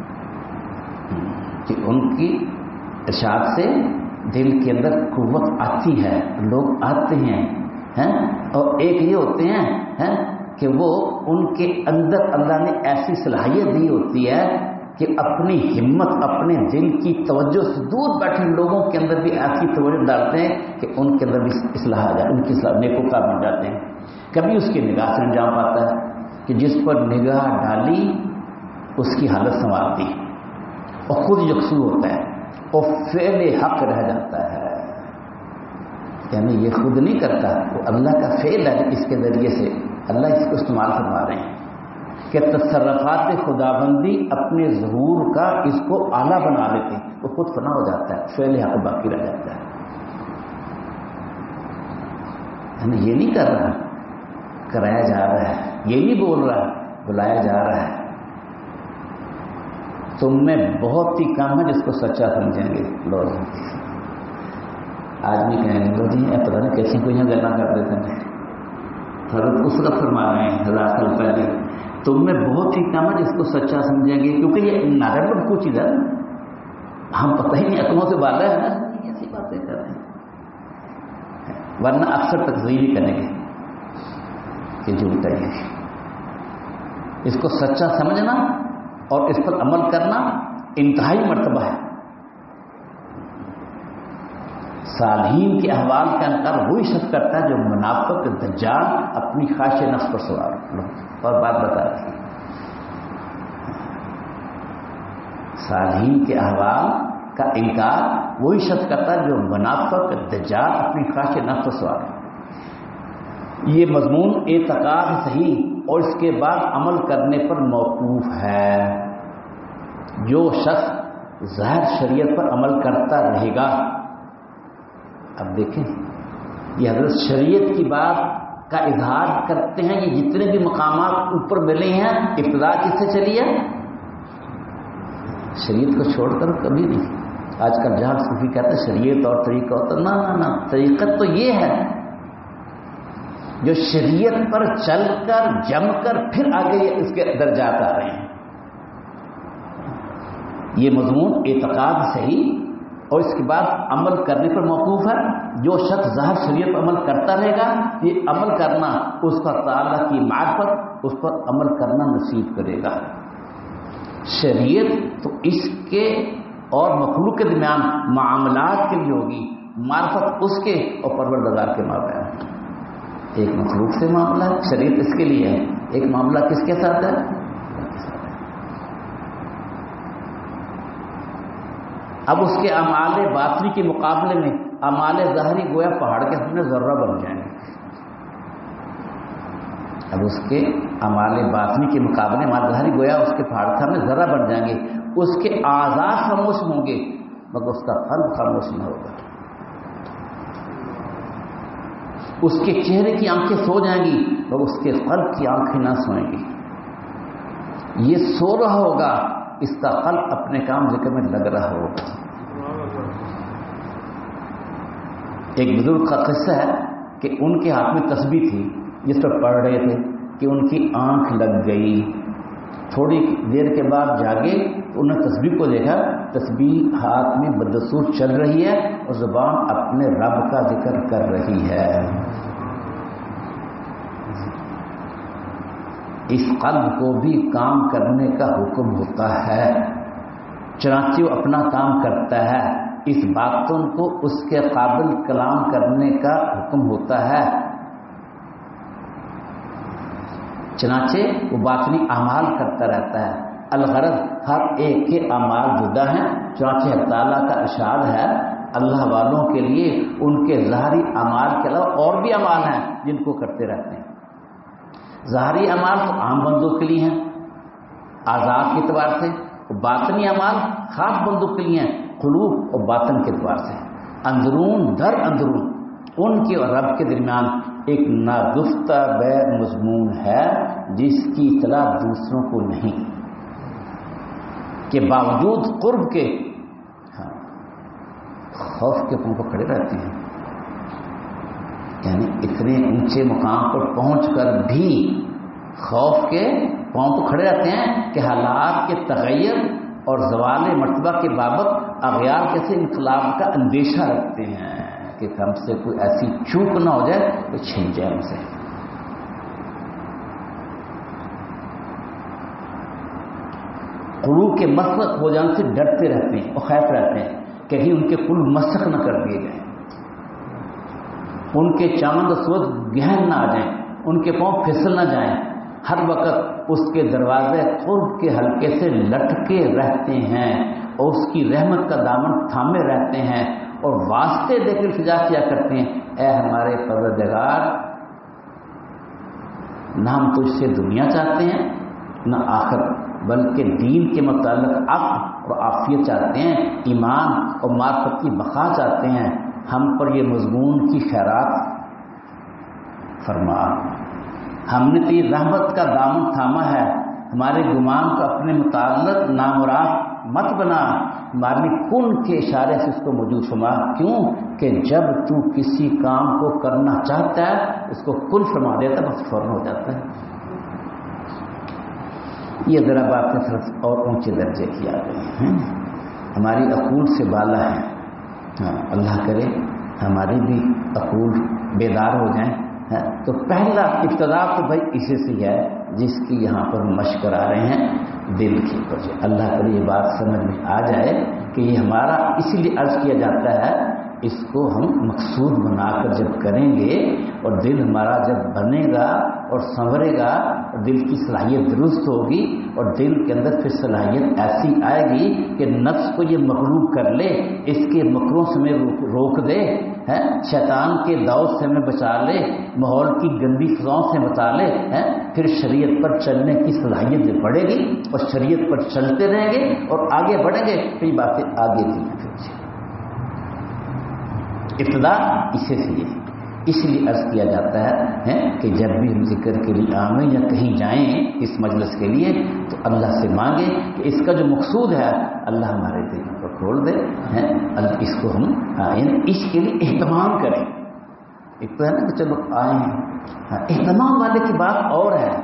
کہ ان کی ارشاد سے دل کے اندر قوت آتی ہے، لوگ آتے ہیں، اور ایک یہ ہوتے ہیں کہ وہ ان کے اندر اللہ نے ایسی صلاحیت دی ہوتی ہے کہ اپنی ہمت، اپنے دل کی توجہ سے دور بیٹھے لوگوں کے اندر بھی ایسی توجہ ڈالتے ہیں کہ ان کے اندر بھی اصلاح آ جائے، ان کی نیکوکار بن جاتے ہیں۔ کبھی اس کی نگاہ سے انجام پاتا ہے کہ جس پر نگاہ ڈالی اس کی حالت سنوارتی اور خود یکسو ہوتا ہے اور فعل حق رہ جاتا ہے، یعنی یہ خود نہیں کرتا، وہ اللہ کا فعل ہے، اس کے ذریعے سے اللہ اس کو استعمال فرما رہے ہیں کہ تصرفات خداوندی اپنے ظہور کا اس کو اعلیٰ بنا لیتے ہیں، وہ خود فنا ہو جاتا ہے، فعل حق باقی رہ جاتا ہے۔ یعنی یہ نہیں کر رہا، کرایا جا رہا ہے، یہ نہیں بول رہا، بلایا جا رہا ہے۔ تم میں بہت ہی کم ہے جس کو سچا سمجھیں گے لوگ. آدمی کہیں گے لو جی پتہ نہیں کیسی کوئی یہاں گلا کر دیتے ہیں. حضرت اس وقت فرما رہے ہیں 1000 سال پہلے تم میں بہت ہی کم ہے جس کو سچا سمجھیں گے، کیونکہ یہ نارمل کچھ چیز ہے، ہم پتہ ہی نہیں عقلوں سے بالا ہے نا، ایسی باتیں کر رہے ہیں، ورنہ اکثر تکذیب ہی کریں گے کہ جھوٹ ہے. اس کو سچا سمجھنا اور اس پر عمل کرنا انتہائی مرتبہ ہے. صالحین کے احوال کا انکار وہی شخص کرتا ہے جو منافق دجال اپنی خواہش نفس پر سوار اور بات بتا رہی ہے. صالحین کے احوال کا انکار وہی شخص کرتا ہے جو منافق دجال اپنی خواہش نفس پر سوار. یہ مضمون اعتقاد صحیح اور اس کے بعد عمل کرنے پر موقوف ہے. جو شخص ظاہر شریعت پر عمل کرتا رہے گا. اب دیکھیں یہ حضرت شریعت کی بات کا اظہار کرتے ہیں. یہ جتنے بھی مقامات اوپر ملے ہیں ابتدا کس سے چلی ہے؟ شریعت کو چھوڑ کر کبھی نہیں. آج کل جہاں صوفی کہتے ہیں شریعت اور طریقہ ہوتا ہے، نہ طریقت تو یہ ہے جو شریعت پر چل کر جم کر پھر آگے اس کے درجات آ رہے ہیں. یہ مضمون اعتقاد صحیح اور اس کے بعد عمل کرنے پر موقوف ہے. جو شخص ظاہر شریعت پر عمل کرتا رہے گا یہ عمل کرنا اس پر تعالیٰ کی معرفت اس پر عمل کرنا نصیب کرے گا. شریعت تو اس کے اور مخلوق کے درمیان معاملات کے لیے ہوگی، معرفت اس کے اور پروردگار کے مابین. ایک مخلوق سے معاملہ ہے، شریعت اس کے لیے ہے. ایک معاملہ کس کے ساتھ ہے؟ اب اس کے اعمال باطنی کے مقابلے میں اعمال ظاہری گویا پہاڑ کے اپنے ذرہ بن جائیں گے. اب اس کے اعمال باطنی کے مقابلے اعمال ظاہری گویا اس کے پہاڑ کے اپنے ذرہ بن جائیں گے. اس کے اعضاء خاموش ہوں گے مگر اس کا قلب خاموش نہ ہوگا. اس کے چہرے کی آنکھیں سو جائیں گی مگر اس کے قلب کی آنکھیں نہ سوئیں گی. یہ سو رہا ہوگا، اس کا قلب اپنے کام ذکر میں لگ رہا ہوگا. ایک بزرگ کا قصہ ہے کہ ان کے ہاتھ میں تسبیح تھی جس پر پڑھ رہے تھے کہ ان کی آنکھ لگ گئی. تھوڑی دیر کے بعد جاگے تو انہوں نے تسبیح کو دیکھا، تسبیح ہاتھ میں بدسور چل رہی ہے اور زبان اپنے رب کا ذکر کر رہی ہے. اس قلب کو بھی کام کرنے کا حکم ہوتا ہے، چنانچہ وہ اپنا کام کرتا ہے. اس باتوں کو اس کے قابل کلام کرنے کا حکم ہوتا ہے، چنانچہ وہ باطنی اعمال کرتا رہتا ہے. الغرض ہر ایک کے اعمال جدا ہیں، چنانچہ تعالیٰ کا ارشاد ہے اللہ والوں کے لیے ان کے ظاہری اعمال کے علاوہ اور بھی اعمال ہیں جن کو کرتے رہتے ہیں. ظاہری اعمال تو عام بندوں کے لیے ہیں اعضاء کے اعتبار سے، باطنی اعمال خاص بندوں کے لیے ہیں قلوب اور باطن کے اعتبار سے. اندرون در اندرون ان کے اور رب کے درمیان ایک ناگفتہ بے مضمون ہے جس کی اطلاع دوسروں کو نہیں، کہ باوجود قرب کے خوف کے پاؤں پر کھڑے رہتے ہیں. یعنی اتنے اونچے مقام پر پہنچ کر بھی خوف کے پاؤں پر کھڑے رہتے ہیں کہ حالات کے تغیر اور زوال مرتبہ کے بابت اغیار کیسے انقلاب کا اندیشہ رکھتے ہیں کہ ہم سے کوئی ایسی چوک نہ ہو جائے تو چھین جائے ہم سے. قلوب کے مسخ ہو جانے سے ڈرتے رہتے ہیں اور خائف رہتے ہیں کہ کہیں ان کے قلوب مسخ نہ کر دیے جائیں، ان کے چاند و سوز گہن نہ آ جائیں، ان کے پاؤں پھسل نہ جائیں. ہر وقت اس کے دروازے قرب کے حلقے سے لٹکے رہتے ہیں اور اس کی رحمت کا دامن تھامے رہتے ہیں اور واسطے دے کر التجا کیا کرتے ہیں اے ہمارے پروردگار، نہ ہم تجھ سے دنیا چاہتے ہیں نہ آخرت، بلکہ دین کے متعلق عقل اور عافیت چاہتے ہیں، ایمان اور معرفت کی بقا چاہتے ہیں. ہم پر یہ مضمون کی خیرات فرما. ہم نے تیری رحمت کا دامن تھاما ہے، ہمارے گمان کو اپنے متعلق نامراد مت بنا، ہماری کن کے اشارے سے اس کو موجود فرما۔ کیوں کہ جب تو کسی کام کو کرنا چاہتا ہے اس کو کن فرما دیتا ہے، بس فوراً ہو جاتا ہے۔ یہ ذرا باتیں صرف اور اونچے درجے کی آ گئی ہیں، ہماری عقول سے بالا ہے۔ اللہ کرے ہماری بھی عقول بیدار ہو جائیں۔ تو پہلا ابتدا تو بھائی اسی سے ہے جس کی یہاں پر مشق کرا رہے ہیں، دل کی وجہ۔ اللہ کرے یہ بات سمجھ میں آ جائے کہ یہ ہمارا اس لیے عرض کیا جاتا ہے، اس کو ہم مقصود بنا کر جب کریں گے اور دل ہمارا جب بنے گا اور سنورے گا اور دل کی صلاحیت درست ہوگی اور دل کے اندر پھر صلاحیت ایسی آئے گی کہ نفس کو یہ مغلوب کر لے، اس کے مکروں سے میں روک دے، شیطان کے دور سے ہمیں بچا لے، ماحول کی گندی فضاؤں سے بچا لے، پھر شریعت پر چلنے کی صلاحیت بڑھے گی اور شریعت پر چلتے رہیں گے اور آگے بڑھیں گے۔ پھر یہ باتیں آگے کی ہیں۔ ابتدا اسے سے ہے، اس لیے عرض کیا جاتا ہے کہ جب بھی ہم ذکر کے لیے آئیں یا کہیں جائیں اس مجلس کے لیے تو اللہ سے مانگے کہ اس کا جو مقصود ہے اللہ ہمارے دلوں کو کھول دے، اس کو ہم اس کے لیے اہتمام کریں۔ ایک تو ہے نا کہ چلو آئے ہیں، اہتمام والے کی بات اور ہے،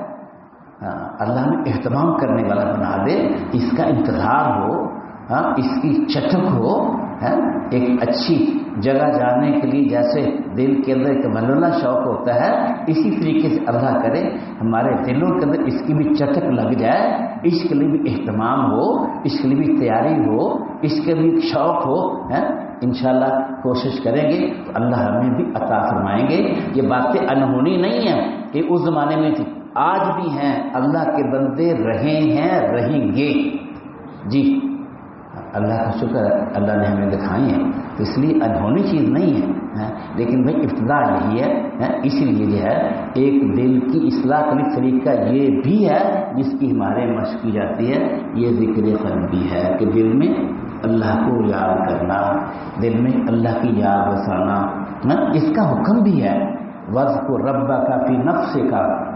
اللہ نے اہتمام کرنے والا بنا دے، اس کا انتظار ہو، اس کی چٹک ہو، ایک اچھی جگہ جانے کے لیے جیسے دل کے اندر ایک ملولہ شوق ہوتا ہے، اسی طریقے سے اللہ کرے ہمارے دلوں کے اندر اس کی بھی چٹک لگ جائے، اس کے لیے بھی اہتمام ہو، اس کے لیے بھی تیاری ہو، اس کے لیے شوق ہو۔ انشاءاللہ کوشش کریں گے تو اللہ ہمیں بھی عطا فرمائیں گے۔ یہ باتیں انہونی نہیں ہیں کہ اس زمانے میں تھی، آج بھی ہیں، اللہ کے بندے رہے ہیں، رہیں گے۔ جی اللہ کا شکر ہے اللہ نے ہمیں دکھائی ہیں، تو اس لیے انہونی چیز نہیں ہے، لیکن بھائی ابتدا یہی ہے، اس لیے جو ہے ایک دل کی اصلاح کا طریقہ یہ بھی ہے جس کی ہمارے مشق کی جاتی ہے، یہ ذکر قلبی ہے کہ دل میں اللہ کو یاد کرنا، دل میں اللہ کی یاد بسانا، اس کا حکم بھی ہے۔ وَاذْكُر رَبَّكَ فِي نَفْسِكَ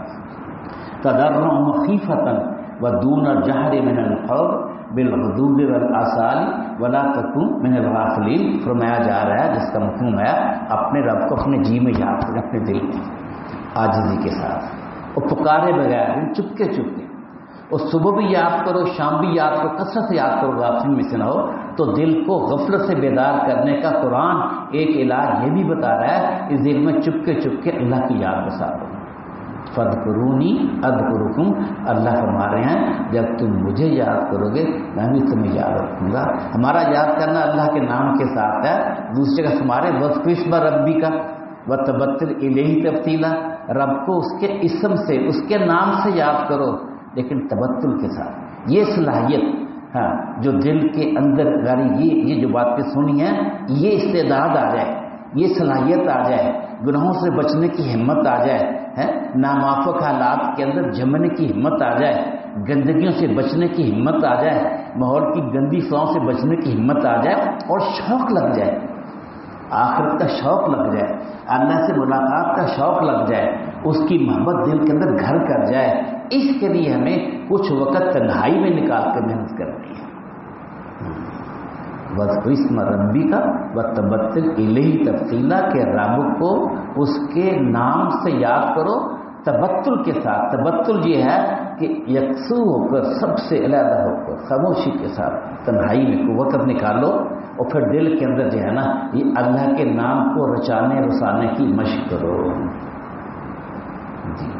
تَضَرُّعًا وَخِيفَةً وَدُونَ الْجَهْرِ مِنَ الْقَوْلِ بِالْغُدُوِّ وَالْآصَالِ وَلَا تَكُن مِنَ الْغَافِلِينَ۔ فرمایا جا رہا ہے جس کا مفہوم ہے اپنے رب کو اپنے جی میں یاد کریں، اپنے دل میں عاجزی کے ساتھ، اور پکارے بغیر، چپکے چپکے، اور صبح بھی یاد کرو، شام بھی یاد کرو، کثرت سے یاد کرو، غافل میں سے نہ ہو۔ تو دل کو غفلت سے بیدار کرنے کا قرآن ایک علاج یہ بھی بتا رہا ہے، اس دل میں چپکے چپکے اللہ کی یاد بسا دو۔ فَاذْكُرُونِی أَذْكُرْکُم، اللہ فرما رہے ہیں جب تم مجھے یاد کرو گے میں بھی تمہیں یاد رکھوں گا۔ ہمارا یاد کرنا اللہ کے نام کے ساتھ ہے۔ دوسرے کا ہمارے وَاذْكُرِ اسْمَ رَبِّکَ وَتَبَتَّلْ إِلَیْہِ تَبْتِیلًا، رب کو اس کے اسم سے، اس کے نام سے یاد کرو، لیکن تبتل کے ساتھ۔ یہ صلاحیت جو دل کے اندر یہ جو باتیں سنی ہیں، یہ استعداد آ جائے، یہ صلاحیت آ جائے، گناہوں سے بچنے کی ہمت آ جائے، ناموافق حالات کے اندر جمنے کی ہمت آ جائے، گندگیوں سے بچنے کی ہمت آ جائے، ماحول کی گندی فضاؤں سے بچنے کی ہمت آ جائے، اور شوق لگ جائے، آخرت کا شوق لگ جائے، اللہ سے ملاقات کا شوق لگ جائے، اس کی محبت دل کے اندر گھر کر جائے۔ اس کے لیے ہمیں کچھ وقت تنہائی میں نکال کر محنت کرنی ہے۔ وَاذْكُرِ اسْمَ رَبِّکَ وَتَبَتَّلْ إِلَیْہِ تَبْتِیلًا، کہ رب کو اس کے نام سے یاد کرو تبتل کے ساتھ۔ تبتل یہ ہے کہ یکسو ہو کر، سب سے علیحدہ ہو کر، خاموشی کے ساتھ تنہائی میں وقت نکالو، اور پھر دل کے اندر جو ہے نا یہ اللہ کے نام کو رچانے رسانے کی مشق کرو۔ جی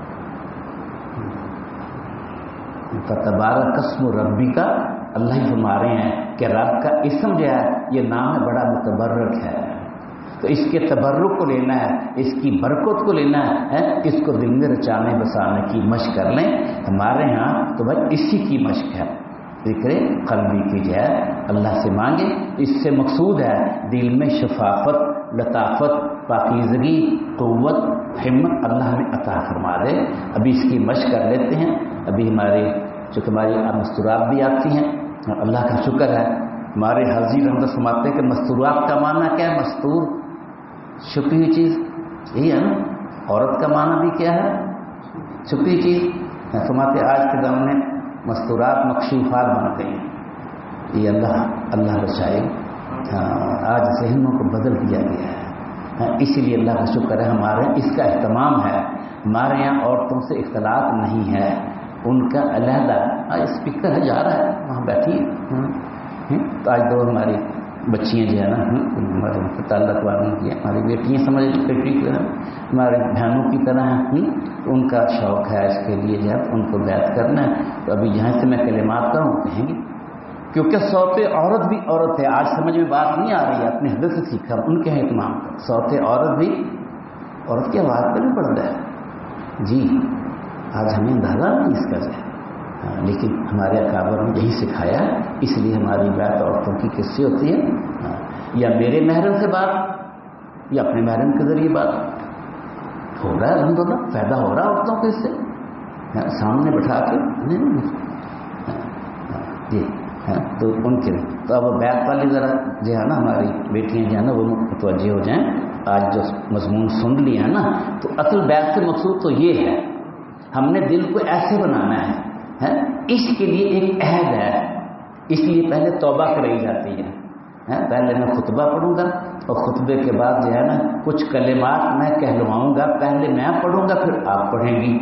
فتبارک اسم ربک، اللہ ہی فرما رہے ہیں کہ رب کا اسم جو ہے یہ نام ہے بڑا متبرک ہے، تو اس کے تبرک کو لینا ہے، اس کی برکت کو لینا ہے، اس کو دل میں رچانے بسانے کی مشق کر لیں۔ ہمارے ہاں تو بھائی اسی کی مشق ہے، ذکر قلبی کی جو ہے اللہ سے مانگے، اس سے مقصود ہے دل میں شفافت، لطافت، پاکیزگی، قوت، ہمت اللہ ہمیں عطا فرما دے۔ ابھی اس کی مشق کر لیتے ہیں۔ ابھی چونکہ ہماری مستورات بھی آتی ہیں، اللہ کا شکر ہے ہمارے حاضی رحمت فرماتے ہیں کہ مستورات کا معنی کیا ہے؟ مستور، چھپی ہوئی چیز، یہی ہے نا۔ عورت کا معنی بھی کیا ہے؟ چھپی چیز۔ فرماتے آج کے زمانے مستورات مکشوفات بن گئی ہیں، یہ اللہ بچائے، آج ذہنوں کو بدل دیا گیا ہے، اسی لیے اللہ کا شکر ہے ہمارے اس کا اہتمام ہے، ہمارے یہاں عورتوں سے اختلاط نہیں ہے، ان کا علیحدہ اسپیکر ہے جا رہا ہے وہاں بیٹھی ہے، تو آج دو ہماری بچیاں جو ہے نا ہمارے تعلق والوں کی ہماری بیٹیاں سمجھ بیٹی کی طرح ہمارے بہنوں کی طرح ہیں، تو ان کا شوق ہے اس کے لیے جو ہے ان کو بیعت کرنا ہے، تو ابھی جہاں سے میں کلمات کروں کہیں گے، کیونکہ صوت عورت بھی عورت ہے، آج سمجھ میں بات نہیں آ رہی ہے، اپنے حضرت سے سیکھا ان کے اہتمام کر، صوت عورت بھی عورت کی آواز پہ بھی پڑتا ہے جی، آج ہمیں اندازہ نہیں اس کا جو ہے، لیکن ہمارے اکابر نے یہی سکھایا، اس لیے ہماری بات عورتوں کی کس سے ہوتی ہے، یا میرے محرم سے بات یا اپنے محرم کے ذریعے بات ہو رہا ہے، الحمدللہ فائدہ ہو رہا ہے عورتوں کو اس سے، سامنے بٹھا کے جی تو ان کے تو اب بیت والی ذرا جو ہے نا ہماری بیٹیاں جو ہے نا وہ متوجہ ہو جائیں، آج جو مضمون سن لیا نا، تو اصل بیت سے مقصود تو یہ ہے، ہم نے دل کو ایسے بنانا ہے، اس کے لیے ایک عہد ہے، اس لیے پہلے توبہ کرائی جاتی ہے، پہلے میں خطبہ پڑھوں گا اور خطبے کے بعد جو ہے نا کچھ کلمات میں کہلواؤں گا، پہلے میں پڑھوں گا پھر آپ پڑھیں گی،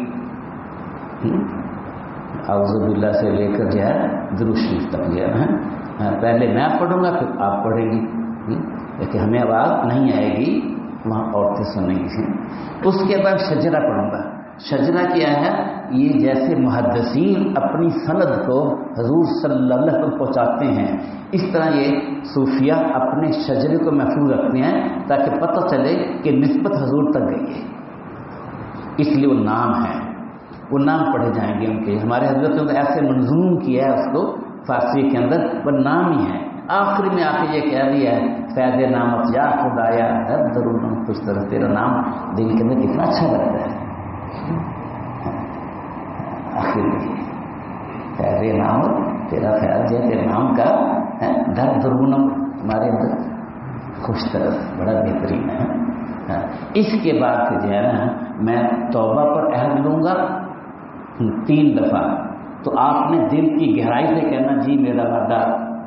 اعوذ باللہ سے لے کر جو ہے درود شریف تک جو ہے پہلے میں پڑھوں گا پھر آپ پڑھیں گی، لیکن ہمیں آواز نہیں آئے گی، وہاں عورتیں سنیں گی، اس کے بعد شجرہ پڑھوں گا، شجرہ کیا ہے، یہ جیسے محدثین اپنی سند کو حضور صلی اللہ علیہ وسلم پہنچاتے ہیں، اس طرح یہ صوفیہ اپنے شجرے کو محفوظ رکھتے ہیں تاکہ پتہ چلے کہ نسبت حضور تک گئی ہے، اس لیے وہ نام ہے، وہ نام پڑھے جائیں گے ان کے، ہمارے حضرت نے ایسے منظوم کیا ہے اس کو فارسی کے اندر، وہ نام ہی ہے، آخر میں آ کے یہ کہہ دیا ہے فیض نامت یا خدایا ہے درون کچھ طرح تیرا نام دل کے اندر کتنا اچھا لگتا ہے، آخر فیض نامت تیرا فیض ہے، تیرے نام کا در درونم ہمارے اندر خوش طرف بڑا بہترین ہے، اس کے بعد جو ہے نا میں توبہ پر عہد لوں گا 3 دفعہ، تو آپ نے دل کی گہرائی سے کہنا جی میرا وعدہ،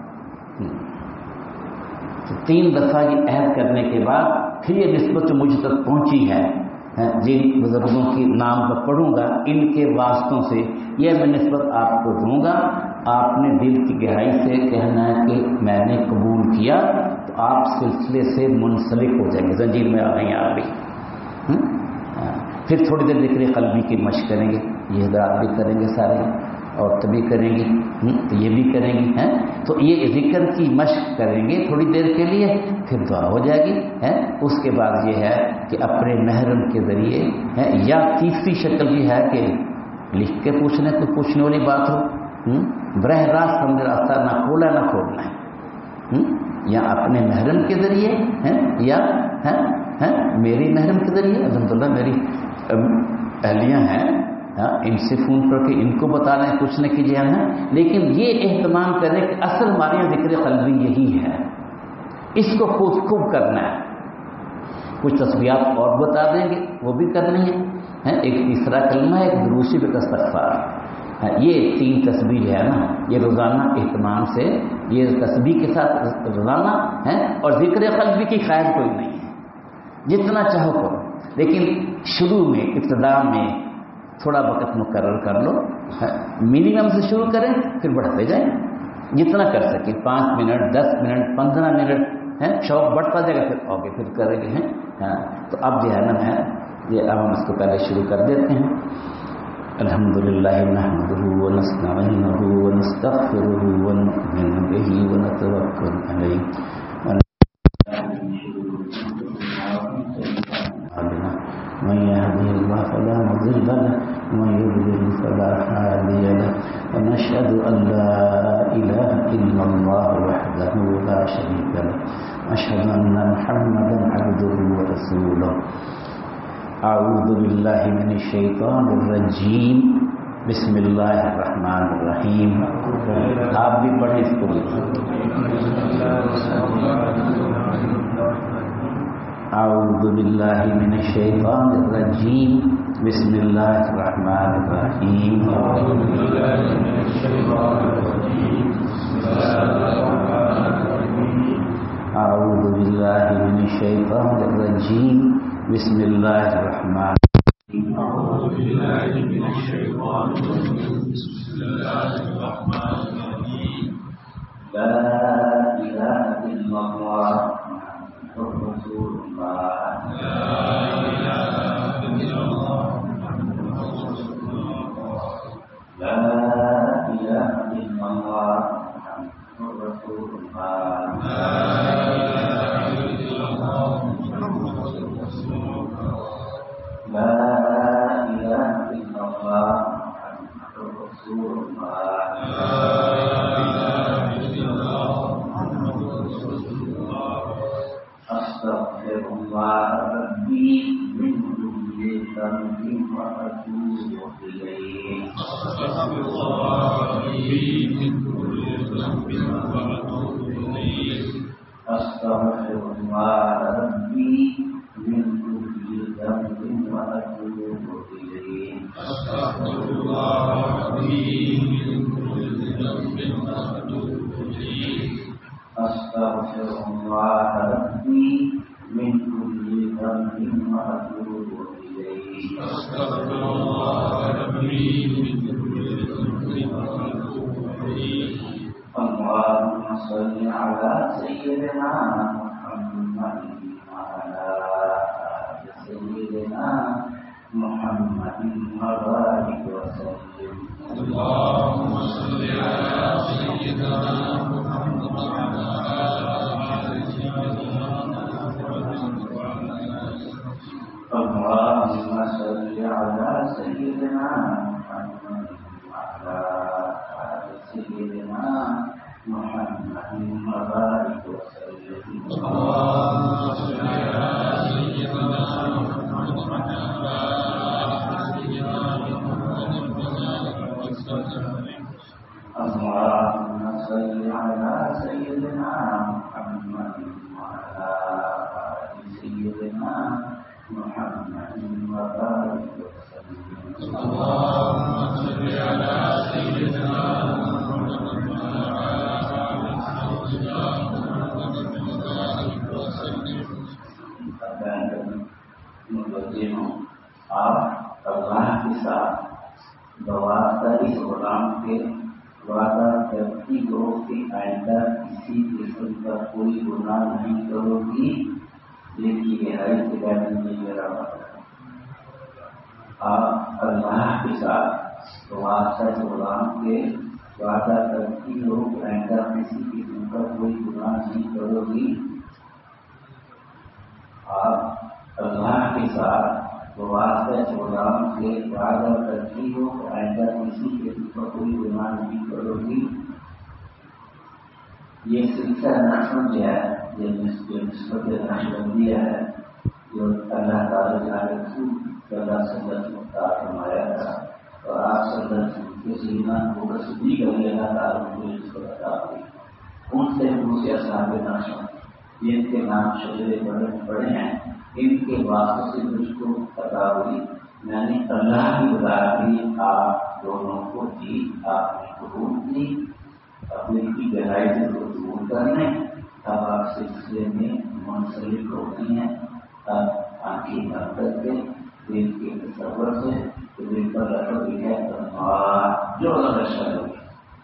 3 دفعہ یہ عہد کرنے کے بعد پھر یہ نسبت جو مجھ تک پہنچی ہے، جن بزرگوں کی نام پر پڑھوں گا ان کے واسطوں سے یہ میں نسبت آپ کو دوں گا، آپ نے دل کی گہرائی سے کہنا ہے کہ میں نے قبول کیا، تو آپ سلسلے سے منسلک ہو جائیں گے، زنجیر میں آ گئی، پھر تھوڑی دیر ذکر قلبی کی مشق کریں گے، یہ حضرات بھی کریں گے سارے، عورتیں بھی کریں گی، تو یہ بھی کریں گی، تو یہ ذکر کی مشق کریں گے تھوڑی دیر کے لیے، پھر دعا ہو جائے گی، اس کے بعد یہ ہے کہ اپنے محرم کے ذریعے، یا تیسری شکل بھی ہے کہ لکھ کے پوچھنے کو پوچھنے والی بات ہو، براہ راست ہم نے راستہ نہ کھولا نہ کھولنا ہے، یا اپنے محرم کے ذریعے، یا میری محرم کے ذریعے، الحمدللہ میری اہلیاں ہیں، ان سے فون کر کے ان کو بتا لیں کچھ نہ کیجیے نا، لیکن یہ اہتمام کریں کہ اصل ہمارے یہاں ذکر قلبی یہی ہے، اس کو خوب کرنا ہے، کچھ تسبیحات اور بتا دیں گے وہ بھی کرنی ہے، ایک تیسرا کلمہ ہے، ایک دروشی پہ استغفار، یہ 3 تسبیح ہے نا، یہ روزانہ اہتمام سے، یہ تسبیح کے ساتھ روزانہ ہے، اور ذکر قلبی کی خیر کوئی نہیں ہے، جتنا چاہو کرو، لیکن شروع میں ابتدا میں تھوڑا وقت مقرر کر لو، منیمم سے شروع کریں پھر بڑھتے جائیں، جتنا کر سکیں، 5 منٹ 10 منٹ 15 منٹ، شوق بڑھتا جائے گا پھر آگے پھر کریں گے، تو اب جو ہے نا اب ہم اس کو پہلے شروع کر دیتے ہیں، الحمدللہ نحمدہ ونستعینہ ونستغفرہ ونؤمن بہ ونتوکل علیہ من يهده الله فلا مضل له ومن يضلل فلا هادي له ونشهد أن لا إله إلا الله وحده لا شريك له ونشهد أن محمدا عبده ورسوله أعوذ بالله من الشيطان الرجيم بسم الله الرحمن الرحيم آپ بھی پڑھیں اس کو أعوذ بالله من الشيطان الرجيم بسم اللہ الرحمن الرحیم اعوذ باللہ من الشیطان الرجیم بسم اللہ الرحمن اعوذ باللہ من الشیطان الرجیم بسم اللہ الرحمن الرحیم لا الہ الا اللہ محمد رسول اللہ لا الہ الا اللہ محمد رسول اللہ لا الہ الا اللہ محمد رسول اللہ لا الہ الا اللہ محمد رسول اللہ لا الہ الا اللہ محمد رسول اللہ لا الہ الا اللہ محمد رسول اللہ استغفر اللہ ربی من كل ذنب واتوب الیہ استغفر اللہ ربی من كل ذنب واتوب الیہ استغفر اللہ ربی من كل ذنب واتوب الیہ استغفر اللہ ربی من كل ذنب واتوب الیہ استغفر اللہ ربی من كل ذنب واتوب الیہ استغفر اللہ ربی من كل ذنب واتوب الیہ اللهم صل على سيدنا محمد وعلى آل سيدنا محمد وبارك وسلم اللهم صل على سيدنا محمد وعلى آل سيدنا اللهم صل على سيدنا محمد وعلى آل سيدنا محمد وبارك وسلم اللهم صل على سيدنا محمد وعلى آل سيدنا محمد وبارك وسلم اللهم صل على سيدنا محمد وعلى آل سيدنا محمد وبارك وسلم اللهم صل على سيدنا محمد آپ اللہ کے ساتھ وعدہ اس غلام کے وعدہ کرتی ہو کہ آئندہ کسی قسم کا کوئی گناہ نہیں کرو گی، دل کی گہرائی کے بارے میں میرا وعدہ ہے۔ آپ اللہ کے ساتھ وعدہ اس غلام کے وعدہ کرتی ہو کہ آئندہ کسی قسم کا کوئی گناہ نہیں کرو گی، آپ اللہ کے ساتھ واسطہ غلام سے وعدہ کرتی ہو کہ آئندہ کسی قسم کا کوئی گناہ نہیں کرو گی۔ یہ سلسلہ نشن جو ہے، یہ نسبت نشبندیہ ہے جو اللہ تعالیٰ جانے رسول صلی اللہ علیہ وسلم مختار فرمایا تھا، اور آپ صلی اللہ علیہ وسلم کے سینا کو رسولی کر کے اللہ تعالیٰ نے نسبت عطا کی۔ ان سے دوسرے اصحاب نشن جن کے نام شجرے بڑے ہیں، ان کے واسطے سے مجھ کو عطا ہوئی، میں نے اللہ کی برادری آپ دونوں کو دی، آپ نے قبول کی، اپنے کی گہرائی سے دور کرنے، اب آپ سلسلے میں منسلک ہوتی ہیں، اب آنکھیں بند کر کے دل کے تصور سے دل پر رکھ بھی ہے جو رشا ہوگی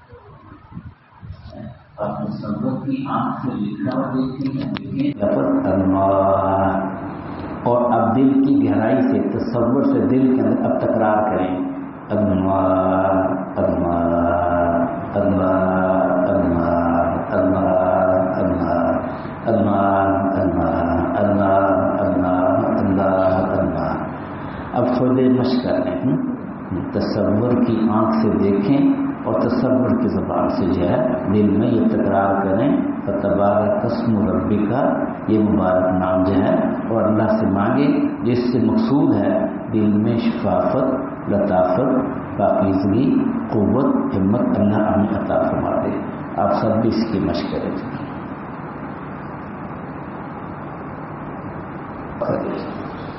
اب تصور کی آنکھ سے لکھا ہوا دیکھیں لفظ المار، اور اب دل کی گہرائی سے تصور سے دل کے اندر اب تکرار کریں المار المار المار المار المار المار المار المار المار المار المار المار۔ اب تھوڑی دیر مشق کر لیں، تصور کی آنکھ سے دیکھیں اور تصور کی زبان سے جو ہے دل میں یہ تکرار کریں فتبارک اسم ربک، یہ مبارک نام جو ہے، اور اللہ سے مانگے جس سے مقصود ہے دل میں شفافت، لطافت، پاکیزگی، قوت، ہمت اللہ ہمیں عطا فرما دے۔ آپ سب بھی اس کی مشق کریں۔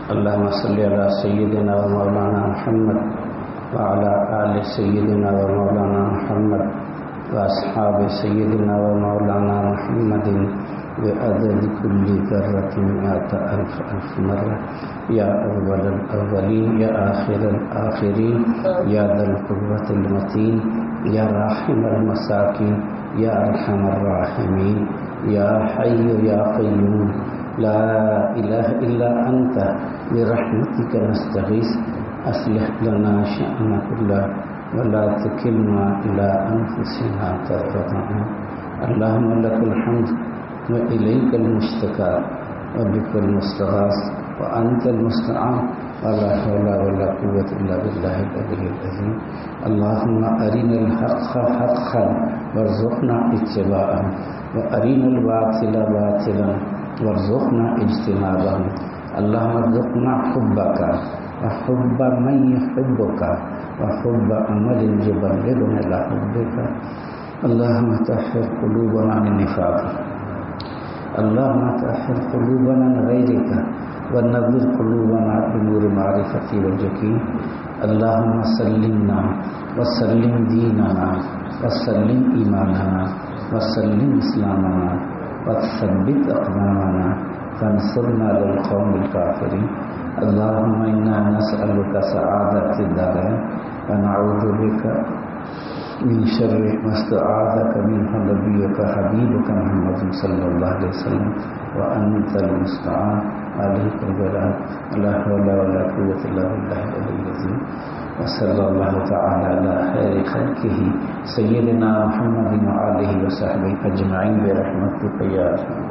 اللهم صل على سيدنا ومولانا محمد وعلى آل سيدنا ومولانا محمد وأصحاب سيدنا ومولانا محمد بعدد كل ذرة مئة ألف مرة يا أول الأولين يا آخر الآخرين يا ذا القوة المتين يا راحم المساكين يا أرحم الراحمين يا حي يا قيوم لا إله إلا أنت برحمتك نستغيث أصلح لنا شأننا كله ولا تكلنا إلى أنفسنا طرفة عين. اللهم لك الحمد وإليك المشتكى وبك المستغاث وأنت المستعان ولا حول ولا قوة إلا بالله العلي العظيم. اللهم أرنا الحق حقا وارزقنا اتباعه وأرنا الباطل باطلا وارزقنا اجتنابه. اللهم ارزقنا حبك وحب من يحبك وحب عمل يبلغنا إلى حبك. اللهم طهر قلوبنا من النفاق، اللهم طهر قلوبنا من غيرك ونور قلوبنا بنور معرفتي واليقين. اللهم سلمنا وسلم ديننا وسلم إيماننا وسلم إسلامنا وثبت أقدامنا فانصرنا على القوم الكافرين. اللهم إنا نسألك سعادة الدارين ونعوذ بك من شر ما استعاذك منه نبيك حبيبك محمد صلى الله عليه وسلم وأنت المستعان عليك البلاء لا حول ولا قوة إلا بالله العلي العظيم. وصلى الله تعالى على خير خلقه سيدنا محمد وآله وصحبه أجمعين برحمتك يا أرحم